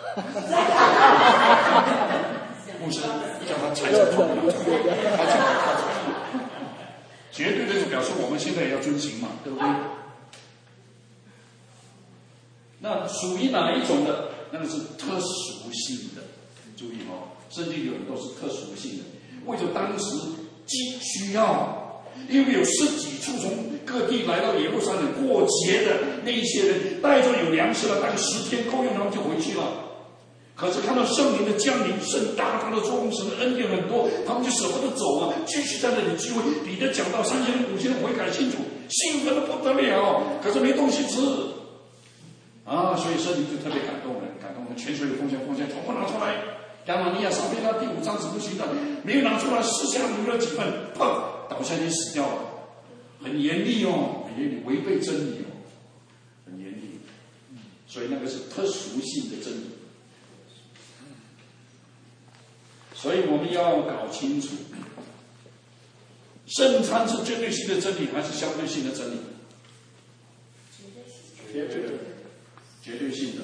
牧师叫他踩着痛，绝对的就表示我们现在也要遵行嘛，对不对？那属于哪一种的？那个是特殊性的。注意哦，圣经有很多是特殊性的。为着当时急需要，因为有10几处从各地来到耶路撒冷过节的那一些人，带着有粮食了，大概10天够用，他们就回去了。 可是看到圣灵的降临，神大大的作工，神的恩典很多，他们就舍不得走啊，继续在那里聚会。彼得讲到3000人、5000人悔改信主，兴奋的不得了，可是没东西吃啊，所以圣灵就特别感动人，泉水有奉献，统统拿出来。亚拿尼亚上面那第5章使徒行传没有拿出来，私下留了几份，砰，倒下去死掉了，很严厉哦，很严厉，违背真理哦，很严厉。所以那个是特殊性的真理。所以我们要搞清楚，圣餐是绝对性的真理还是相对性的真理？绝对性的，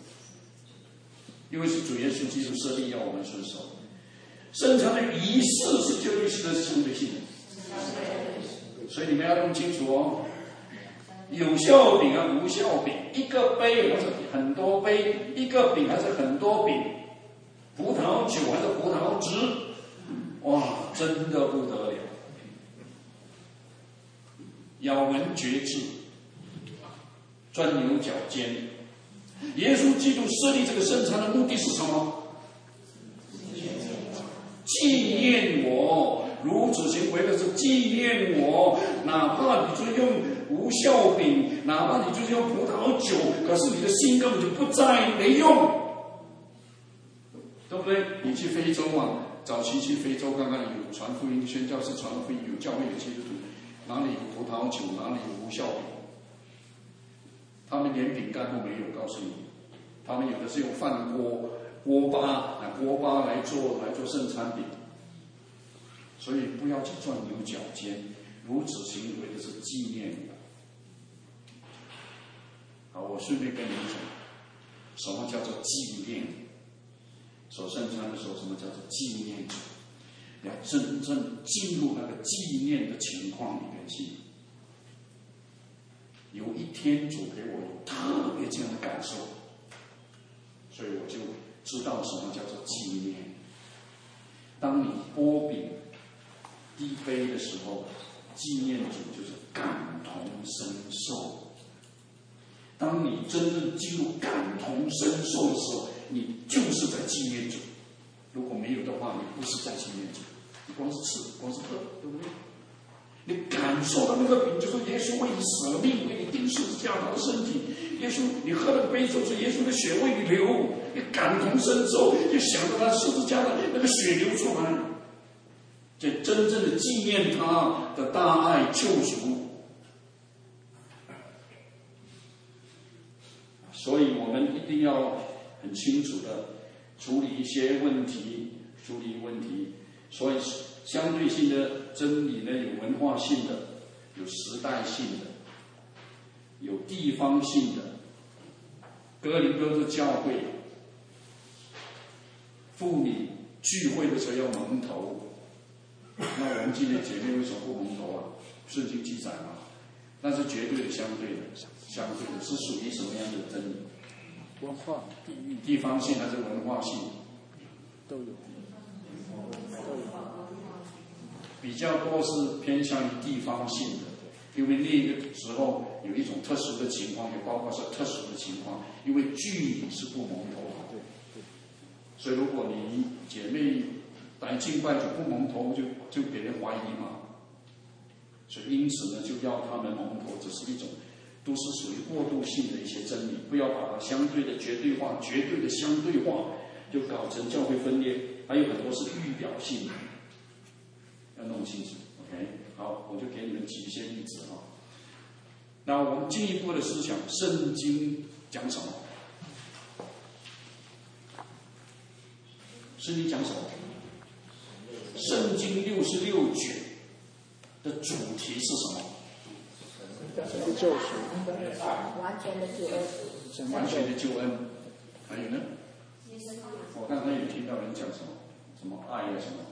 因为是主耶稣基督设立要我们遵守。圣餐的仪式是绝对性的，是相对性的。所以你们要弄清楚哦，有酵饼啊，无酵饼，一个杯还是很多杯，一个饼还是很多饼，葡萄酒还是葡萄汁，哇，真的不得了，咬文嚼字，钻牛角尖。耶稣基督设立这个圣餐的目的是什么？纪念我，如此行为的是纪念我。哪怕你就用无酵饼，哪怕你就是用葡萄酒，可是你的心根本就不在，没用，对不对？你去非洲啊，早期去非洲看看，有传福音宣教士传福音，有教会有基督徒，哪里有葡萄酒，哪里有无酵饼？他们连饼干都没有，告诉你，他们有的是用饭锅、锅巴来做圣餐饼。所以不要去钻牛角尖，如此行为的是纪念我。好，我顺便跟你们讲，什么叫做纪念？守圣餐的时候，什么叫做纪念主？要真正进入那个纪念的情况里面去。有一天主给我有特别这样的感受，所以我就知道什么叫做纪念。当你拨饼递杯的时候，纪念主就是感同身受。当你真正进入感同身受的时候，你就是在纪念主。如果没有的话，你不是在纪念主，你光是吃，光是喝，对不对？你感受到那个饼，就是耶稣为你舍命，为你钉十字架他的身体。耶稣，你喝了杯酒是耶稣的血为你流，你感同身受，就想到他十字架的那个血流出来，这真正的纪念他的大爱救赎。所以我们一定要很清楚的处理一些问题，所以相对性的真理呢，有文化性的，有时代性的，有地方性的。哥林多的教会，妇女聚会的时候要蒙头，那我们今天姐妹为什么不蒙头啊？圣经记载嘛，那是绝对的相对的是属于什么样的真理？ 文化、 地方性还是文化性？ 都有。 比较多是偏向于地方性的，因为那个时候有一种特殊的情况，也包括是特殊的情况，因为聚礼是不蒙头的，所以如果你姐妹来敬拜就不蒙头，就给人怀疑嘛。所以因此呢，就要他们蒙头，只是一种都是属于过渡性的一些真理，不要把它相对的绝对化、绝对的相对化，就搞成教会分裂。还有很多是预表性的。要弄清楚 ，OK， 好，我就给你们举一些例子哈。那我们进一步的思想，圣经讲什么？圣经讲什么？圣经66卷的主题是什么？ 救赎， 完全的救恩。 完全的救恩。还有呢？我刚才有听到人讲什么爱啊什么。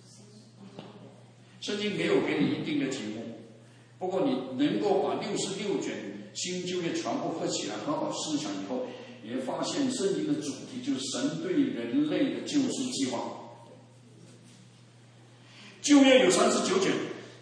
圣经没有给你一定的题目，不过你能够把66卷新旧约全部合起来，好好思想以后，也发现圣经的主题就是神对人类的救赎计划。旧约有39卷，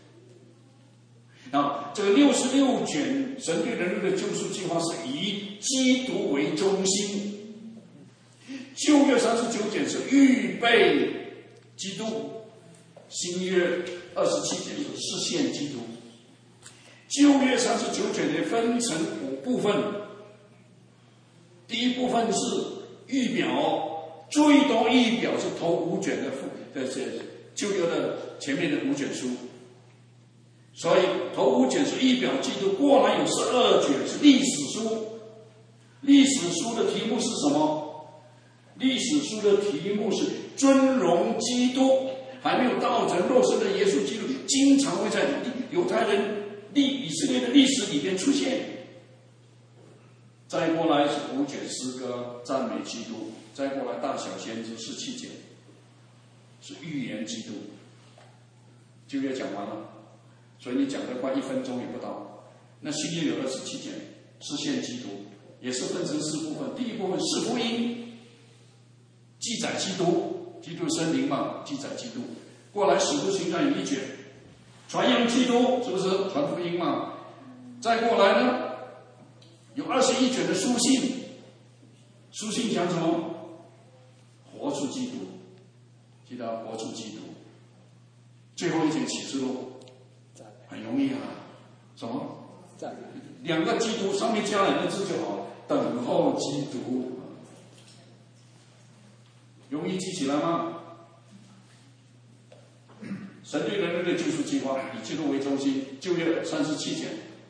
啊，这个66卷神对人类的救赎计划是以基督为中心， 旧约39节是预备基督，新约27节是实现基督。旧约39节呢分成5部分，第一部分是预表，最多预表是头5卷的旧约的前面的5卷书，所以头5卷是预表基督，过来有12卷是历史书。历史书的题目是什么？历史书的题目是尊荣基督，还没有道成肉身的耶稣基督，经常会在犹太人以色列的历史里面出现。再过来是5卷诗歌赞美基督，再过来大小先知17节是预言基督。旧约讲完了，所以你讲的快1分钟也不到。那新约有27节实现基督，也是分成4部分。第一部分是福音，记载基督，基督生灵嘛，记载基督。过来使徒行传有1卷，传扬基督，是不是传福音嘛？再过来呢，有21卷的书信，书信讲什么？活出基督，记得活出基督。最后一卷启示录，很容易啊，什么？2个基督，上面加2个字就好了，等候基督，容易记起来吗？神对人类的救赎计划以基督为中心，旧约37节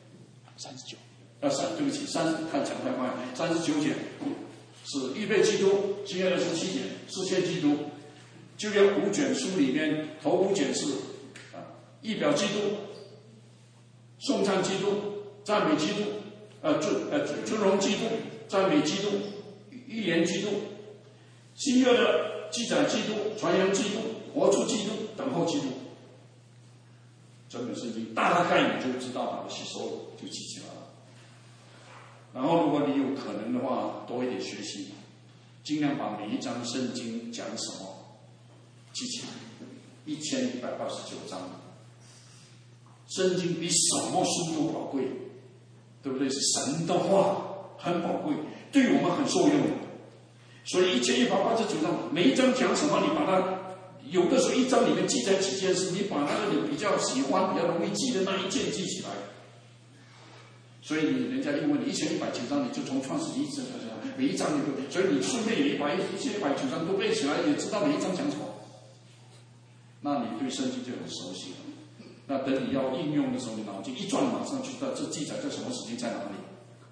，39，对不起，看讲太快，39节是预备基督，新约27节实现基督。旧约5卷书里面，头5卷是预表基督、颂赞基督、赞美基督、尊荣基督、赞美基督、预言基督。新约的记载基督、传扬基督、活出基督、等候基督。整本圣经大概你就知道，把它吸收了，就记起来了。然后，如果你有可能的话，多一点学习，尽量把每一章圣经讲什么记起来。1129章，圣经比什么书都宝贵，对不对？是神的话，很宝贵，对我们很受用。所以1189章，每一章讲什么，你把它。有的时候一章里面记载几件事，你把那个你比较喜欢、比较容易记的那一件记起来。所以人家一问你1109章，你就从创世纪一直每一章你都，所以你顺便也把1109章都背起来，也知道每一章讲什么。那你对圣经就很熟悉了。那等你要应用的时候，你脑筋一转，马上就知道这记载在什么时间在哪里。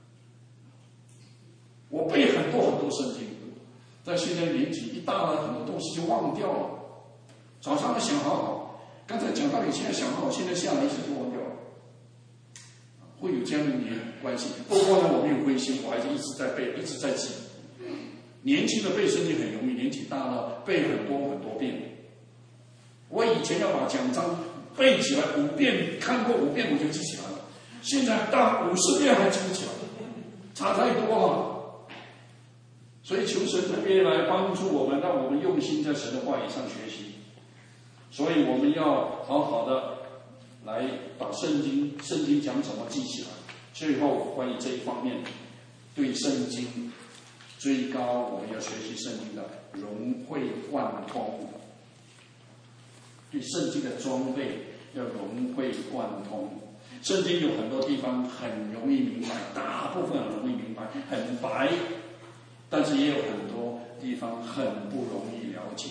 我背很多圣经，在现在年纪一大了，很多东西就忘掉了。早上想好好，刚才讲道理，现在想好，现在下来一下就忘掉了，会有这样的关系。不过呢，我没有灰心，我还是一直在背，一直在记。年轻的背圣经很容易，年纪大了背很多遍。我以前要把讲章背起来5遍，看过5遍我就记起来了。现在到50遍还记不起来，差太多了。所以求神特别来帮助我们，让我们用心在神的话语上学习。所以我们要好好的来把圣经讲什么记起来。最后关于这一方面，对圣经最高，我们要学习圣经的融会贯通。对圣经的装备要融会贯通。圣经有很多地方很容易明白，大部分很容易明白，很白，但是也有很多地方很不容易了解。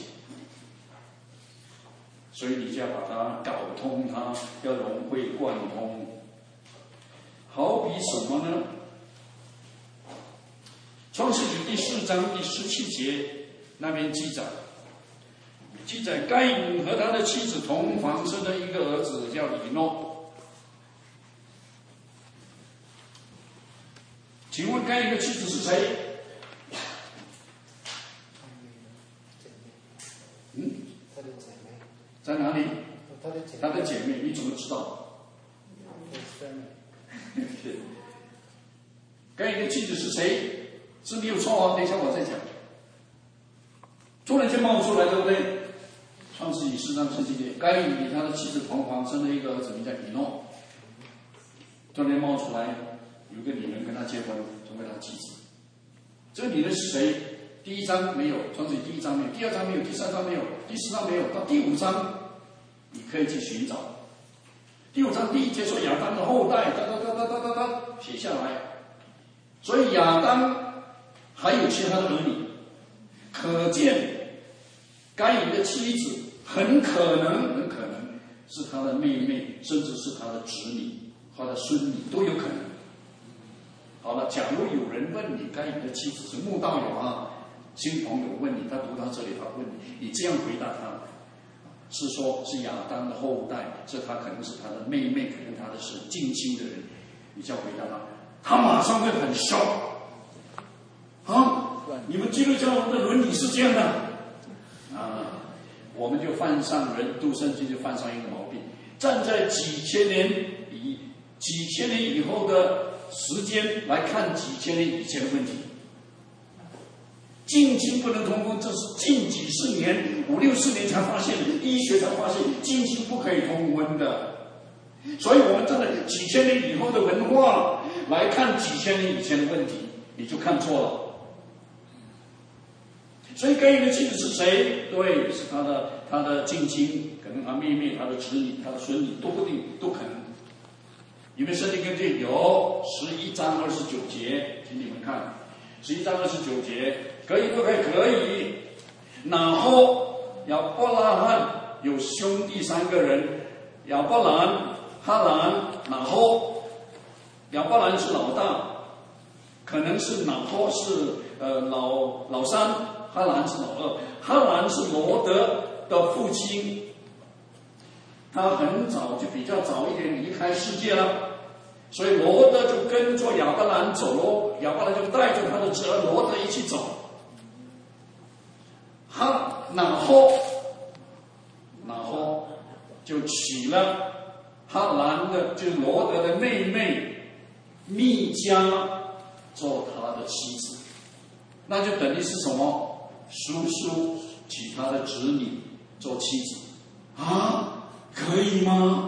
所以你就要把它搞通它，要融会贯通。好比什么呢？创世纪第4章第17节那边记载该隐和他的妻子同房生的一个儿子叫以诺。请问该隐的妻子是谁？在哪里？他的姐妹，你怎么知道？该隐的妻子是谁？是没有错啊，等一下我再讲。突然间冒出来，对不对？创世纪4章17节，该隐与他的妻子同房生了一个儿子，名叫以诺。突然间冒出来，有一个女人跟他结婚，成为他妻子。这个女人是谁？ 第1章没有，创世记第1章没有，第2章没有，第3章没有，第4章没有，到第5章你可以去寻找。第5章第1节说亚当的后代，写下来。所以亚当还有其他的儿女，可见该隐的妻子很可能是他的妹妹，甚至是他的侄女、他的孙女都有可能。好了，假如有人问你该隐的妻子是慕道友啊，新朋友问你，他读到这里，他问你，你这样回答他，是说是亚当的后代，这他可能是他的妹妹，可能他的是近亲的人，你这样回答他，他马上会很shock啊！你们基督教的伦理是这样的啊，我们就犯上人读圣经就犯上一个毛病，站在几千年以后的时间来看几千年以前的问题。近亲不能通婚，这是近几十年，5、60年才发现，医学才发现近亲不可以通婚的。所以我们站在几千年以后的文化来看几千年以前的问题，你就看错了。所以该隐的妻子是谁？对，是他的近亲，可能他妹妹、他的侄女、他的孙女都不定，都可能。因为圣经根据有11章29节，请你们看11章29节，可以不可以？可以。然后亚伯拉罕有兄弟3个人，亚伯兰、哈兰，然后亚伯兰是老大，可能是然后是老三，哈兰是老二。哈兰是罗德的父亲，他很早就比较早一点离开世界了。所以罗德就跟着亚伯兰走喽，亚伯兰就带着他的侄儿罗德一起走。然后就娶了哈兰的，就是罗德的妹妹密迦做他的妻子，那就等于是什么？叔叔娶他的侄女做妻子啊？可以吗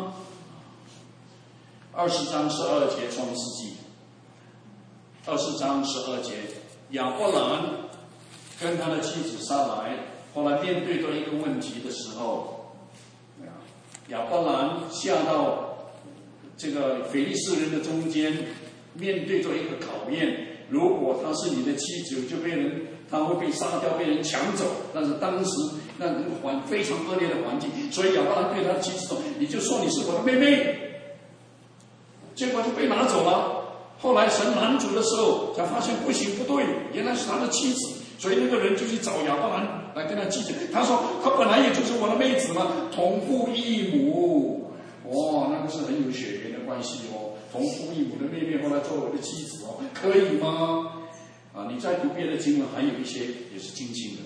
？20章12节创世纪，20章12节，亚伯兰跟他的妻子撒来，后来面对着一个问题的时候，亚伯兰下到这个非利士人的中间，面对着一个考验。如果他是你的妻子，他会被杀掉，被人抢走。但是当时那个非常恶劣的环境，所以亚伯兰对他的妻子说：“你就说你是我的妹妹。”结果就被拿走了。后来神拦阻的时候，才发现不行，不对，原来是他的妻子。所以那个人就去找亚伯兰来跟他计较。他说：“他本来也就是我的妹子嘛，同父异母。”哦，那个是很有血缘的关系哦，同父异母的妹妹后来做我的妻子哦，可以吗？啊，你再读别的经文，还有一些也是近亲的，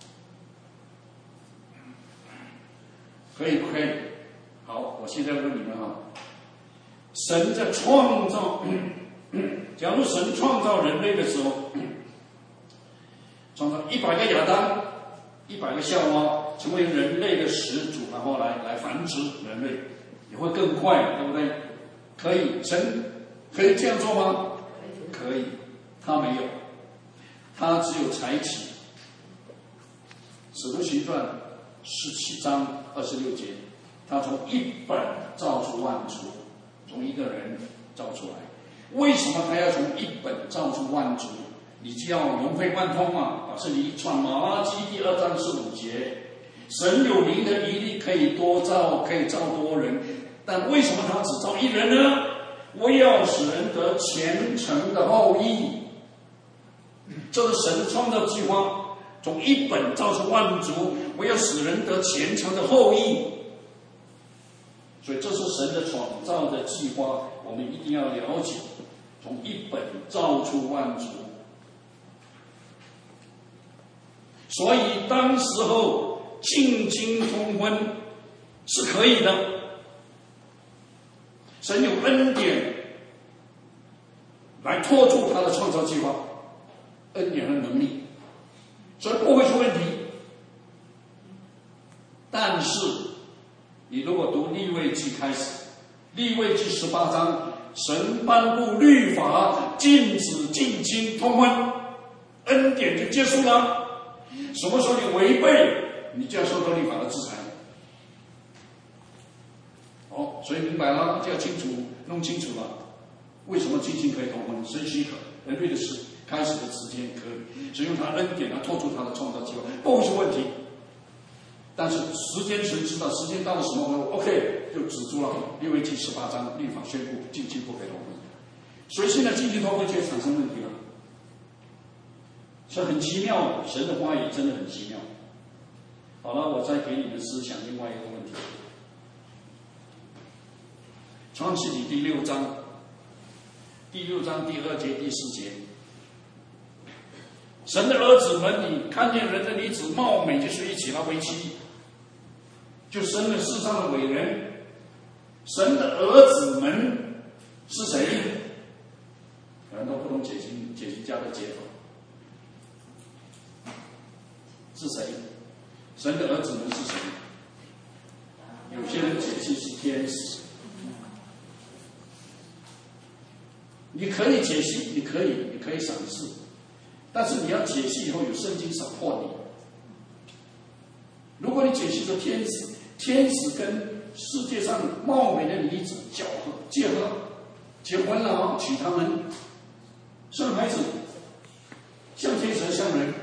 可以不可以？好，我现在问你们啊。神在创造，假如神创造人类的时候，创造100个亚当，100个夏娃，成为人类的始祖，然后来繁殖人类，也会更快，对不对？可以，神可以这样做吗？可以，他没有，他只有采取使徒行传17章26节，他从1本造出万族。从一个人造出来，为什么他要从1本造出万族？你就要融会贯通嘛。把这里一串，马拉基第2章15节，神有灵的一力可以多造，可以造多人，但为什么他只造1人呢？我要使人得虔诚的后裔。这是神的创造计划，从1本造出万族，我要使人得虔诚的后裔。所以这是神的创造的计划，我们一定要了解，从1本造出万族。所以当时候近亲通婚是可以的，神有恩典来托住他的创造计划，恩典和能力，所以不会出问题。但是你如果读利未记开始，利未记18章，神颁布律法，禁止近亲通婚，恩典就结束了。 什么时候你违背，你就要受到律法的制裁。哦，所以明白了，就要清楚弄清楚了，为什么近亲可以同婚？神许可，人类的事开始的时间可以只用他恩典来托出他的创造计划，不是问题。但是时间谁知道？时间到了什么时候 ？OK， 就指出了利未记18章律法宣布近亲不可以同婚，所以现在近亲同婚却产生问题了，是很奇妙的。神的话语真的很奇妙。好了，我再给你们思想另外一个问题。创世纪第6章第2节第4节，神的儿子们，你看见人的女子貌美，就随意娶她为妻，就生了世上的伟人。神的儿子们是谁？很多不同解经家的解法是谁？神的儿子们是谁？有些人解析是天使。你可以解析，你可以赏识，但是你要解析以后有圣经support你。如果你解析成天使，天使跟世界上貌美的女子结合，结婚了娶他们，生孩子，像天使像人，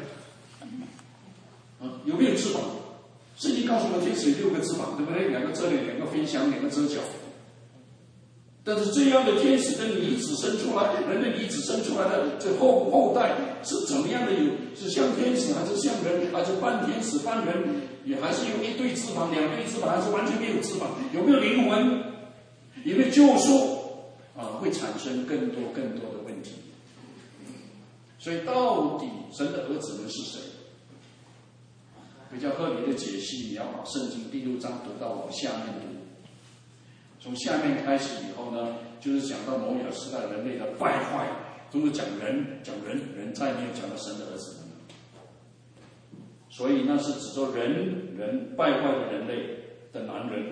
有没有翅膀？圣经告诉我，天使有6个翅膀，对不对？2个遮脸，2个飞翔，2个遮脚。但是这样的天使跟女子生出来，人的女子生出来的这后代是怎么样的？是像天使，还是像人，还是半天使半人？也还是有1对翅膀、2对翅膀，还是完全没有翅膀？有没有灵魂？有没有救赎？会产生更多的问题。所以到底神的儿子们是谁？比较合理的解析，你要把圣经第6章读到往下面读。从下面开始以后呢，就是讲到挪亚时代人类的败坏，都是讲人，再没有讲到神的儿子们。所以那是指着人败坏的人类的男人。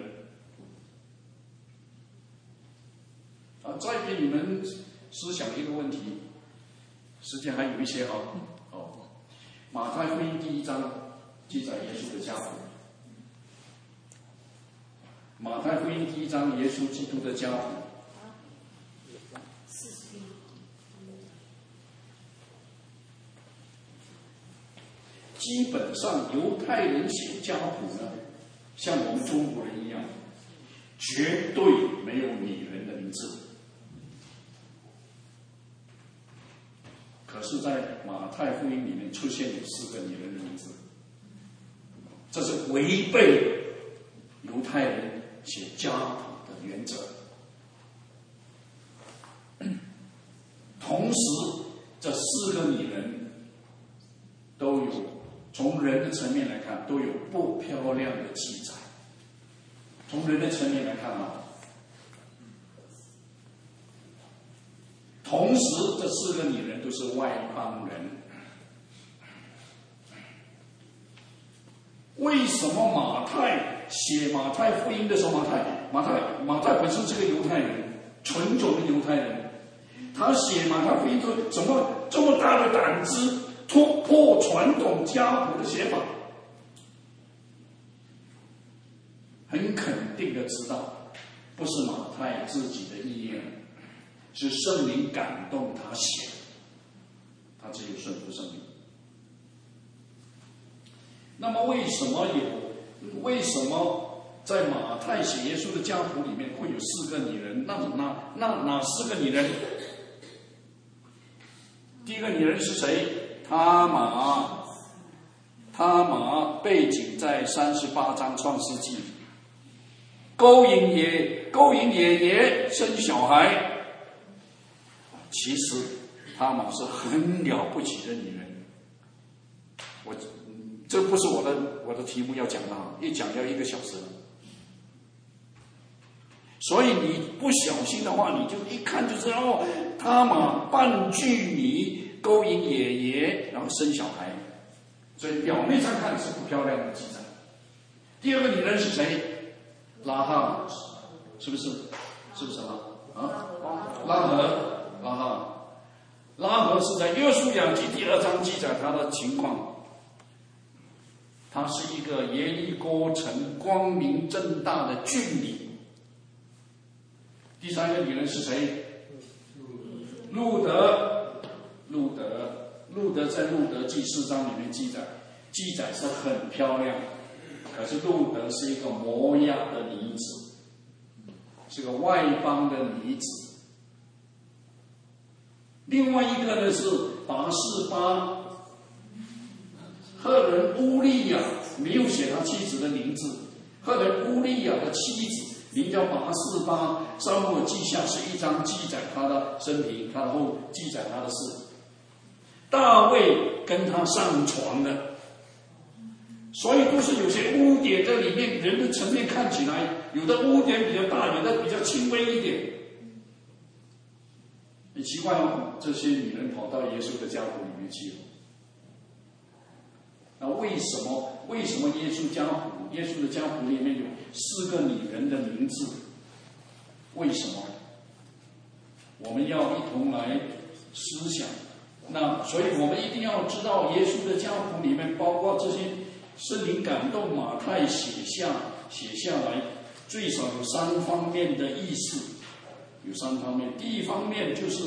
再给你们思想一个问题，时间还有一些马太福音第1章记载耶稣的家谱。马太福音第1章，耶稣基督的家谱。基本上犹太人写家谱呢，像我们中国人一样，绝对没有女人的名字。可是，在马太福音里面出现有4个女人的名字，这是违背犹太人写家谱的原则。同时，这4个女人都有从人的层面来看都有不漂亮的记载。从人的层面来看同时这4个女人都是外邦人。为什么马太写马太福音的时候，马太本身是个犹太人，纯种的犹太人，他写马太福音说怎么这么大的胆子突破传统家谱的写法？很肯定的知道，不是马太自己的意愿，是圣灵感动他写，他只有顺服圣灵。那么为什么在马太写耶稣的家谱里面会有4个女人？那哪4个女人？第一个女人是谁？他玛背景在38章创世纪，勾引爷爷生小孩。其实他玛是很了不起的女人。这不是我的题目要讲的，一讲要1个小时。所以你不小心的话，你就一看就知道，他玛扮妓女，勾引爷爷，然后生小孩。所以表面上看是不漂亮的记载。第2个女人是谁？拉哈，是不是拉合是在约书亚记第2章记载她的情况。 它是一个耶利哥城光明正大的峻岭。第三个女人是谁？路德。路德在路德记4章里面记载是很漂亮，可是路德是一个摩押的女子，是个外邦的女子。另外一个呢是拔示巴，赫人乌利亚，没有写他妻子的名字。赫人乌利亚的妻子名叫拔示巴，撒母耳记下是1章记载他的生平，他的后记载他的事。大卫跟他上床了，所以都是有些污点在里面，人的层面看起来，有的污点比较大，有的比较轻微一点。很奇怪哦，这些女人跑到耶稣的家谱里面去了。那为什么耶稣的家谱里面有4个女人的名字？为什么？我们要一同来思想。那所以我们一定要知道，耶稣的家谱里面包括这些圣灵感动马太写下来，最少有3方面的意思。有3方面。第一方面就是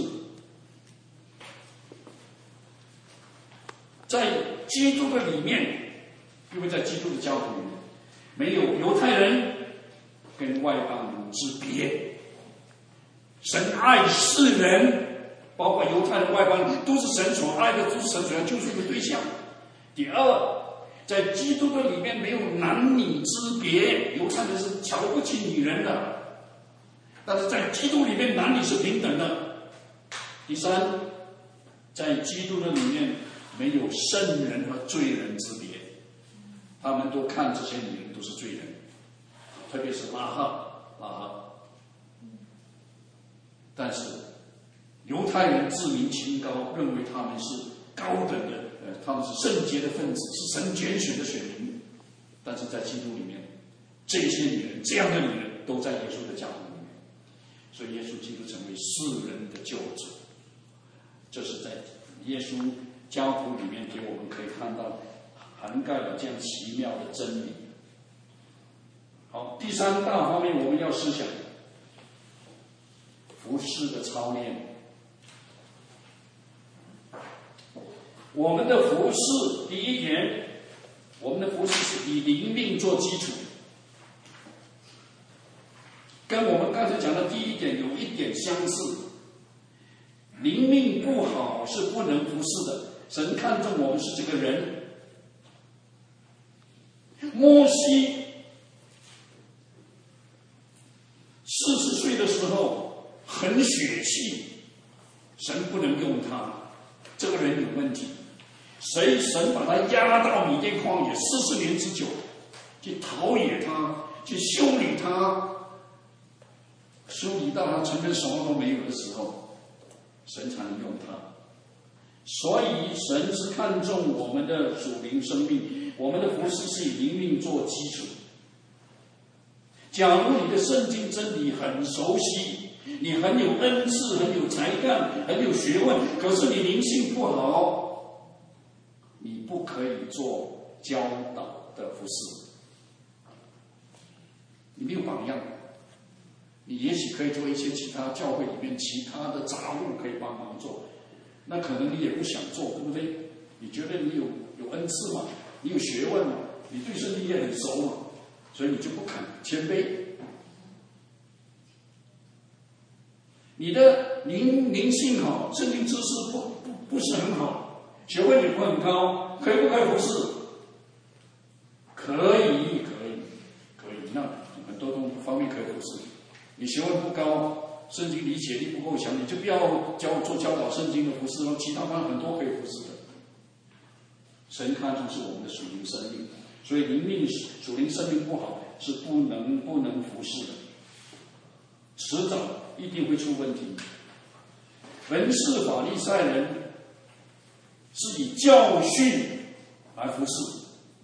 在基督的里面，因为在基督的家谱里面没有犹太人跟外邦人之别，神爱世人，包括犹太人、外邦人，都是神所爱的，都是神所要救赎的对象。第二，在基督的里面没有男女之别，犹太人是瞧不起女人的，但是在基督里面男女是平等的。第三，在基督的里面没有圣人和罪人之别，他们都看这些女人都是罪人，特别是拉哈。但是犹太人自命清高，认为他们是高等的，他们是圣洁的分子，是神拣选的选民。但是在基督里面，这些女人，这样的女人都在耶稣的家谱里面，所以耶稣基督成为世人的救主。这是在耶稣家谱里面给我们可以看到涵盖了这样奇妙的真理。好，第3大方面我们要思想服事的操练。我们的服事，第一点，我们的服事是以灵命做基础，跟我们刚才讲的第一点有一点相似。灵命不好是不能服事的，神看重我们是这个人。摩西40岁的时候很血气，神不能用他，这个人有问题。神把他押到米甸旷野40年之久，去陶冶他，去修理他，修理到他承认什么都没有的时候，神才能用他。所以神是看重我们的属灵生命，我们的服事是以灵命做基础。假如你的圣经真理很熟悉，你很有恩赐，很有才干，很有学问，可是你灵性不好，你不可以做教导的服事。你没有榜样，你也许可以做一些其他教会里面其他的杂物可以帮忙做，那可能你也不想做，对不对？你觉得你有恩赐嘛，你有学问嘛，你对圣经也很熟嘛，所以你就不肯谦卑。你的灵性好，圣经知识不是很好，学问也不很高，可以不可以服事？可以，那很多方面可以服事。你学问不高，圣经理解力不够强，你就不要做教导圣经的服事了，其他方面很多可以服事的。神看重是我们的属灵生命，所以属灵生命不好是不能服事的，迟早一定会出问题。文士法利赛人是以教训来服事，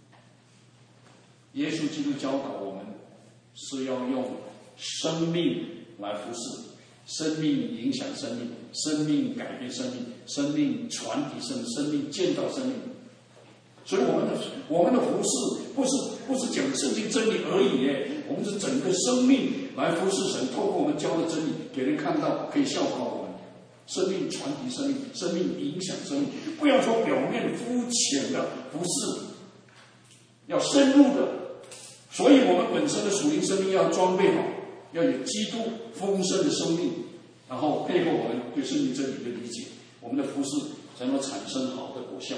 耶稣基督教导我们是要用生命来服事，生命影响生命，生命改变生命，生命传递生命，生命建造生命。 所以我们的服事不是讲圣经真理而已耶，我们是整个生命来服侍神，透过我们教的真理给人看到，可以效法我们，生命传递生命，生命影响生命，不要说表面肤浅的服事，要深入的。所以我们本身的属灵生命要装备好，要有基督丰盛的生命，然后配合我们对生命真理的理解，我们的服事才能产生好的果效。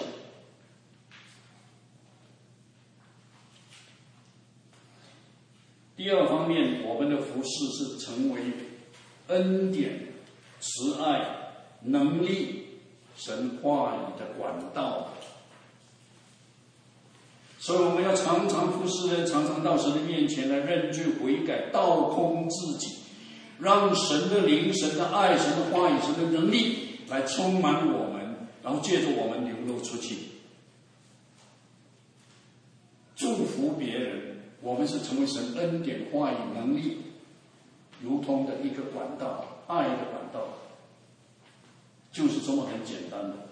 第二方面，我们的服事是成为恩典、慈爱、能力、神话语的管道。所以我们要常常服侍人，常常到神的面前来认罪悔改，倒空自己，让神的灵、神的爱、神的话语、神的能力来充满我们，然后借着我们流露出去，祝福别人。我们是成为神恩典、话语、能力流通的一个管道，爱的管道，就是这么很简单的。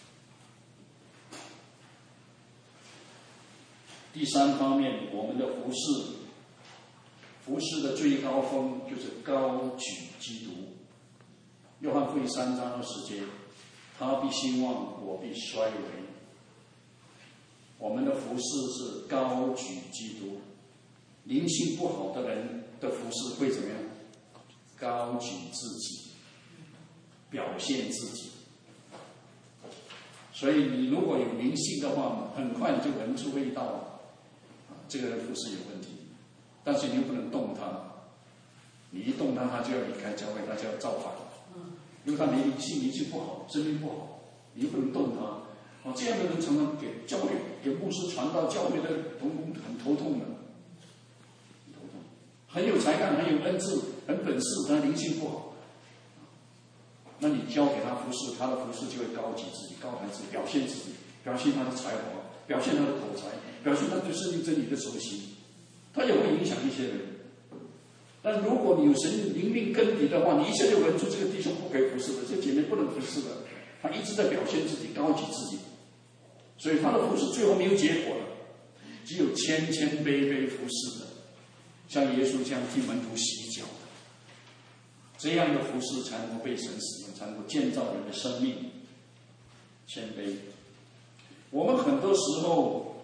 第三方面，我们的服事的最高峰就是高举基督。约翰福音3章20节，他必兴旺，我必衰微。我们的服事是高举基督。灵性不好的人的服事会怎么样？高举自己，表现自己。所以你如果有灵性的话，很快你就闻出味道了，这个人服事有问题。但是你又不能动他，你一动他，他就要离开教会，他就要造反。因为他没灵性不好，生命不好，你又不能动他。这样的人常常给教会、给牧师传道，教会的同工很头痛的。很有才干，很有恩赐，很本事，但灵性不好。那你教给他服事，他的服事就会高举自己、高抬自己，表现自己，表现他的才华，表现他的口才，表现他对圣经真理的熟悉。他也会影响一些人。但如果你有神灵命根底的话，你一下就闻出这个弟兄不可以服事的，这姐妹不能服事的。他一直在表现自己，高举自己，所以他的服事最后没有结果了，只有谦卑卑服事的。像耶稣这样替门徒洗脚，这样的服事才能够被神使用，才能够建造人的生命。谦卑，我们很多时候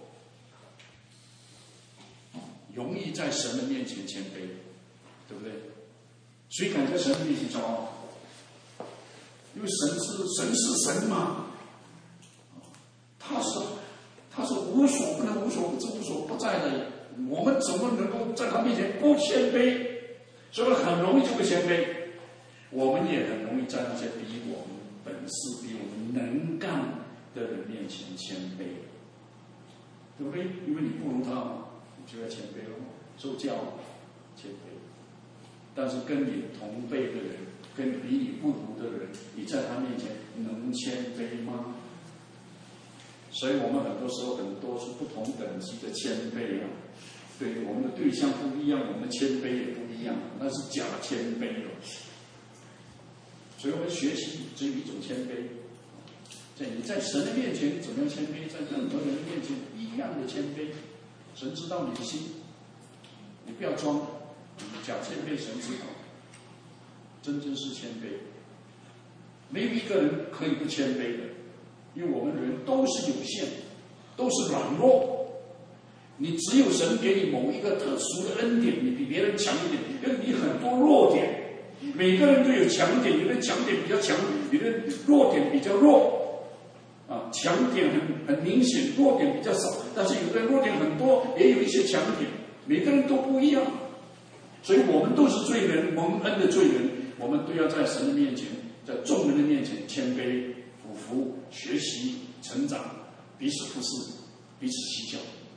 容易在神的面前谦卑，对不对？谁敢在神的面前骄傲？因为神是神嘛，他是无所不能、无所不知、无所不在的。我们怎么能够在他面前不谦卑？所以很容易就会谦卑。我们也很容易在那些比我们本事、比我们能干的人面前谦卑，对不对？因为你不如他嘛，你就要谦卑了，受教谦卑。但是跟你同辈的人，跟比你不如的人，你在他面前能谦卑吗？所以我们很多时候很多是不同等级的谦卑啊。对，我们的对象不一样，我们的谦卑也不一样，那是假谦卑了。所以我们学习只有一种谦卑，你在神的面前怎么样谦卑，在任何人的面前一样的谦卑。神知道你的心，你不要装假谦卑，神知道，真是谦卑。没有一个人可以不谦卑的，因为我们人都是有限，都是软弱。你只有神给你某一个特殊的恩典，你比别人强一点，因为你很多弱点。每个人都有强点，有的强点比较强，有的弱点比较弱。强点很明显，弱点比较少。但是有的弱点很多，也有一些强点，每个人都不一样。所以我们都是罪人，蒙恩的罪人，我们都要在神的面前，在众人的面前谦卑、俯伏、学习、成长，彼此服侍，彼此洗脚。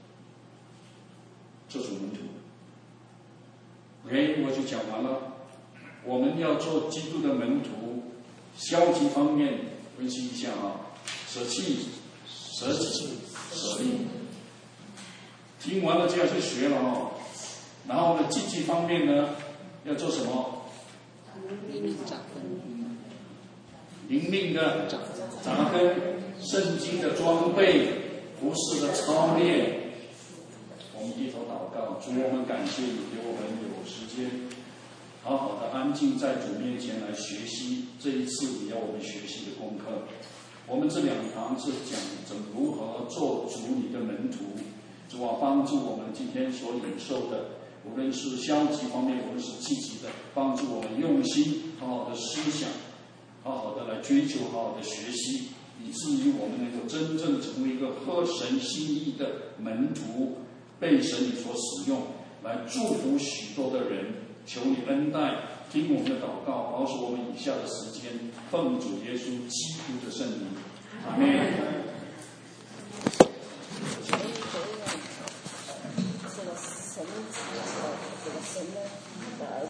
这是门徒。OK， 我就讲完了。我们要做基督的门徒，消极方面分析一下舍弃、舍己、舍利。听完了就要去学了然后呢，积极方面呢，要做什么？灵命的扎根，圣经的装备， 服侍的操练。我们低头祷告，主，我们感谢你给我们有时间，好好的安静在主面前来学习这一次你要我们学习的功课。我们这2堂是讲如何做主你的门徒。主啊，帮助我们今天所领受的，无论是消极方面，无论是积极的，帮助我们用心好好的思想，好好的来追求，好好的学习，以至于我们能够真正成为一个合神心意的门徒，被神你所使用，来祝福许多的人。求你恩待，听我们的祷告，保守我们以下的时间，奉主耶稣基督的圣名，阿们。 这个神之后，这个神的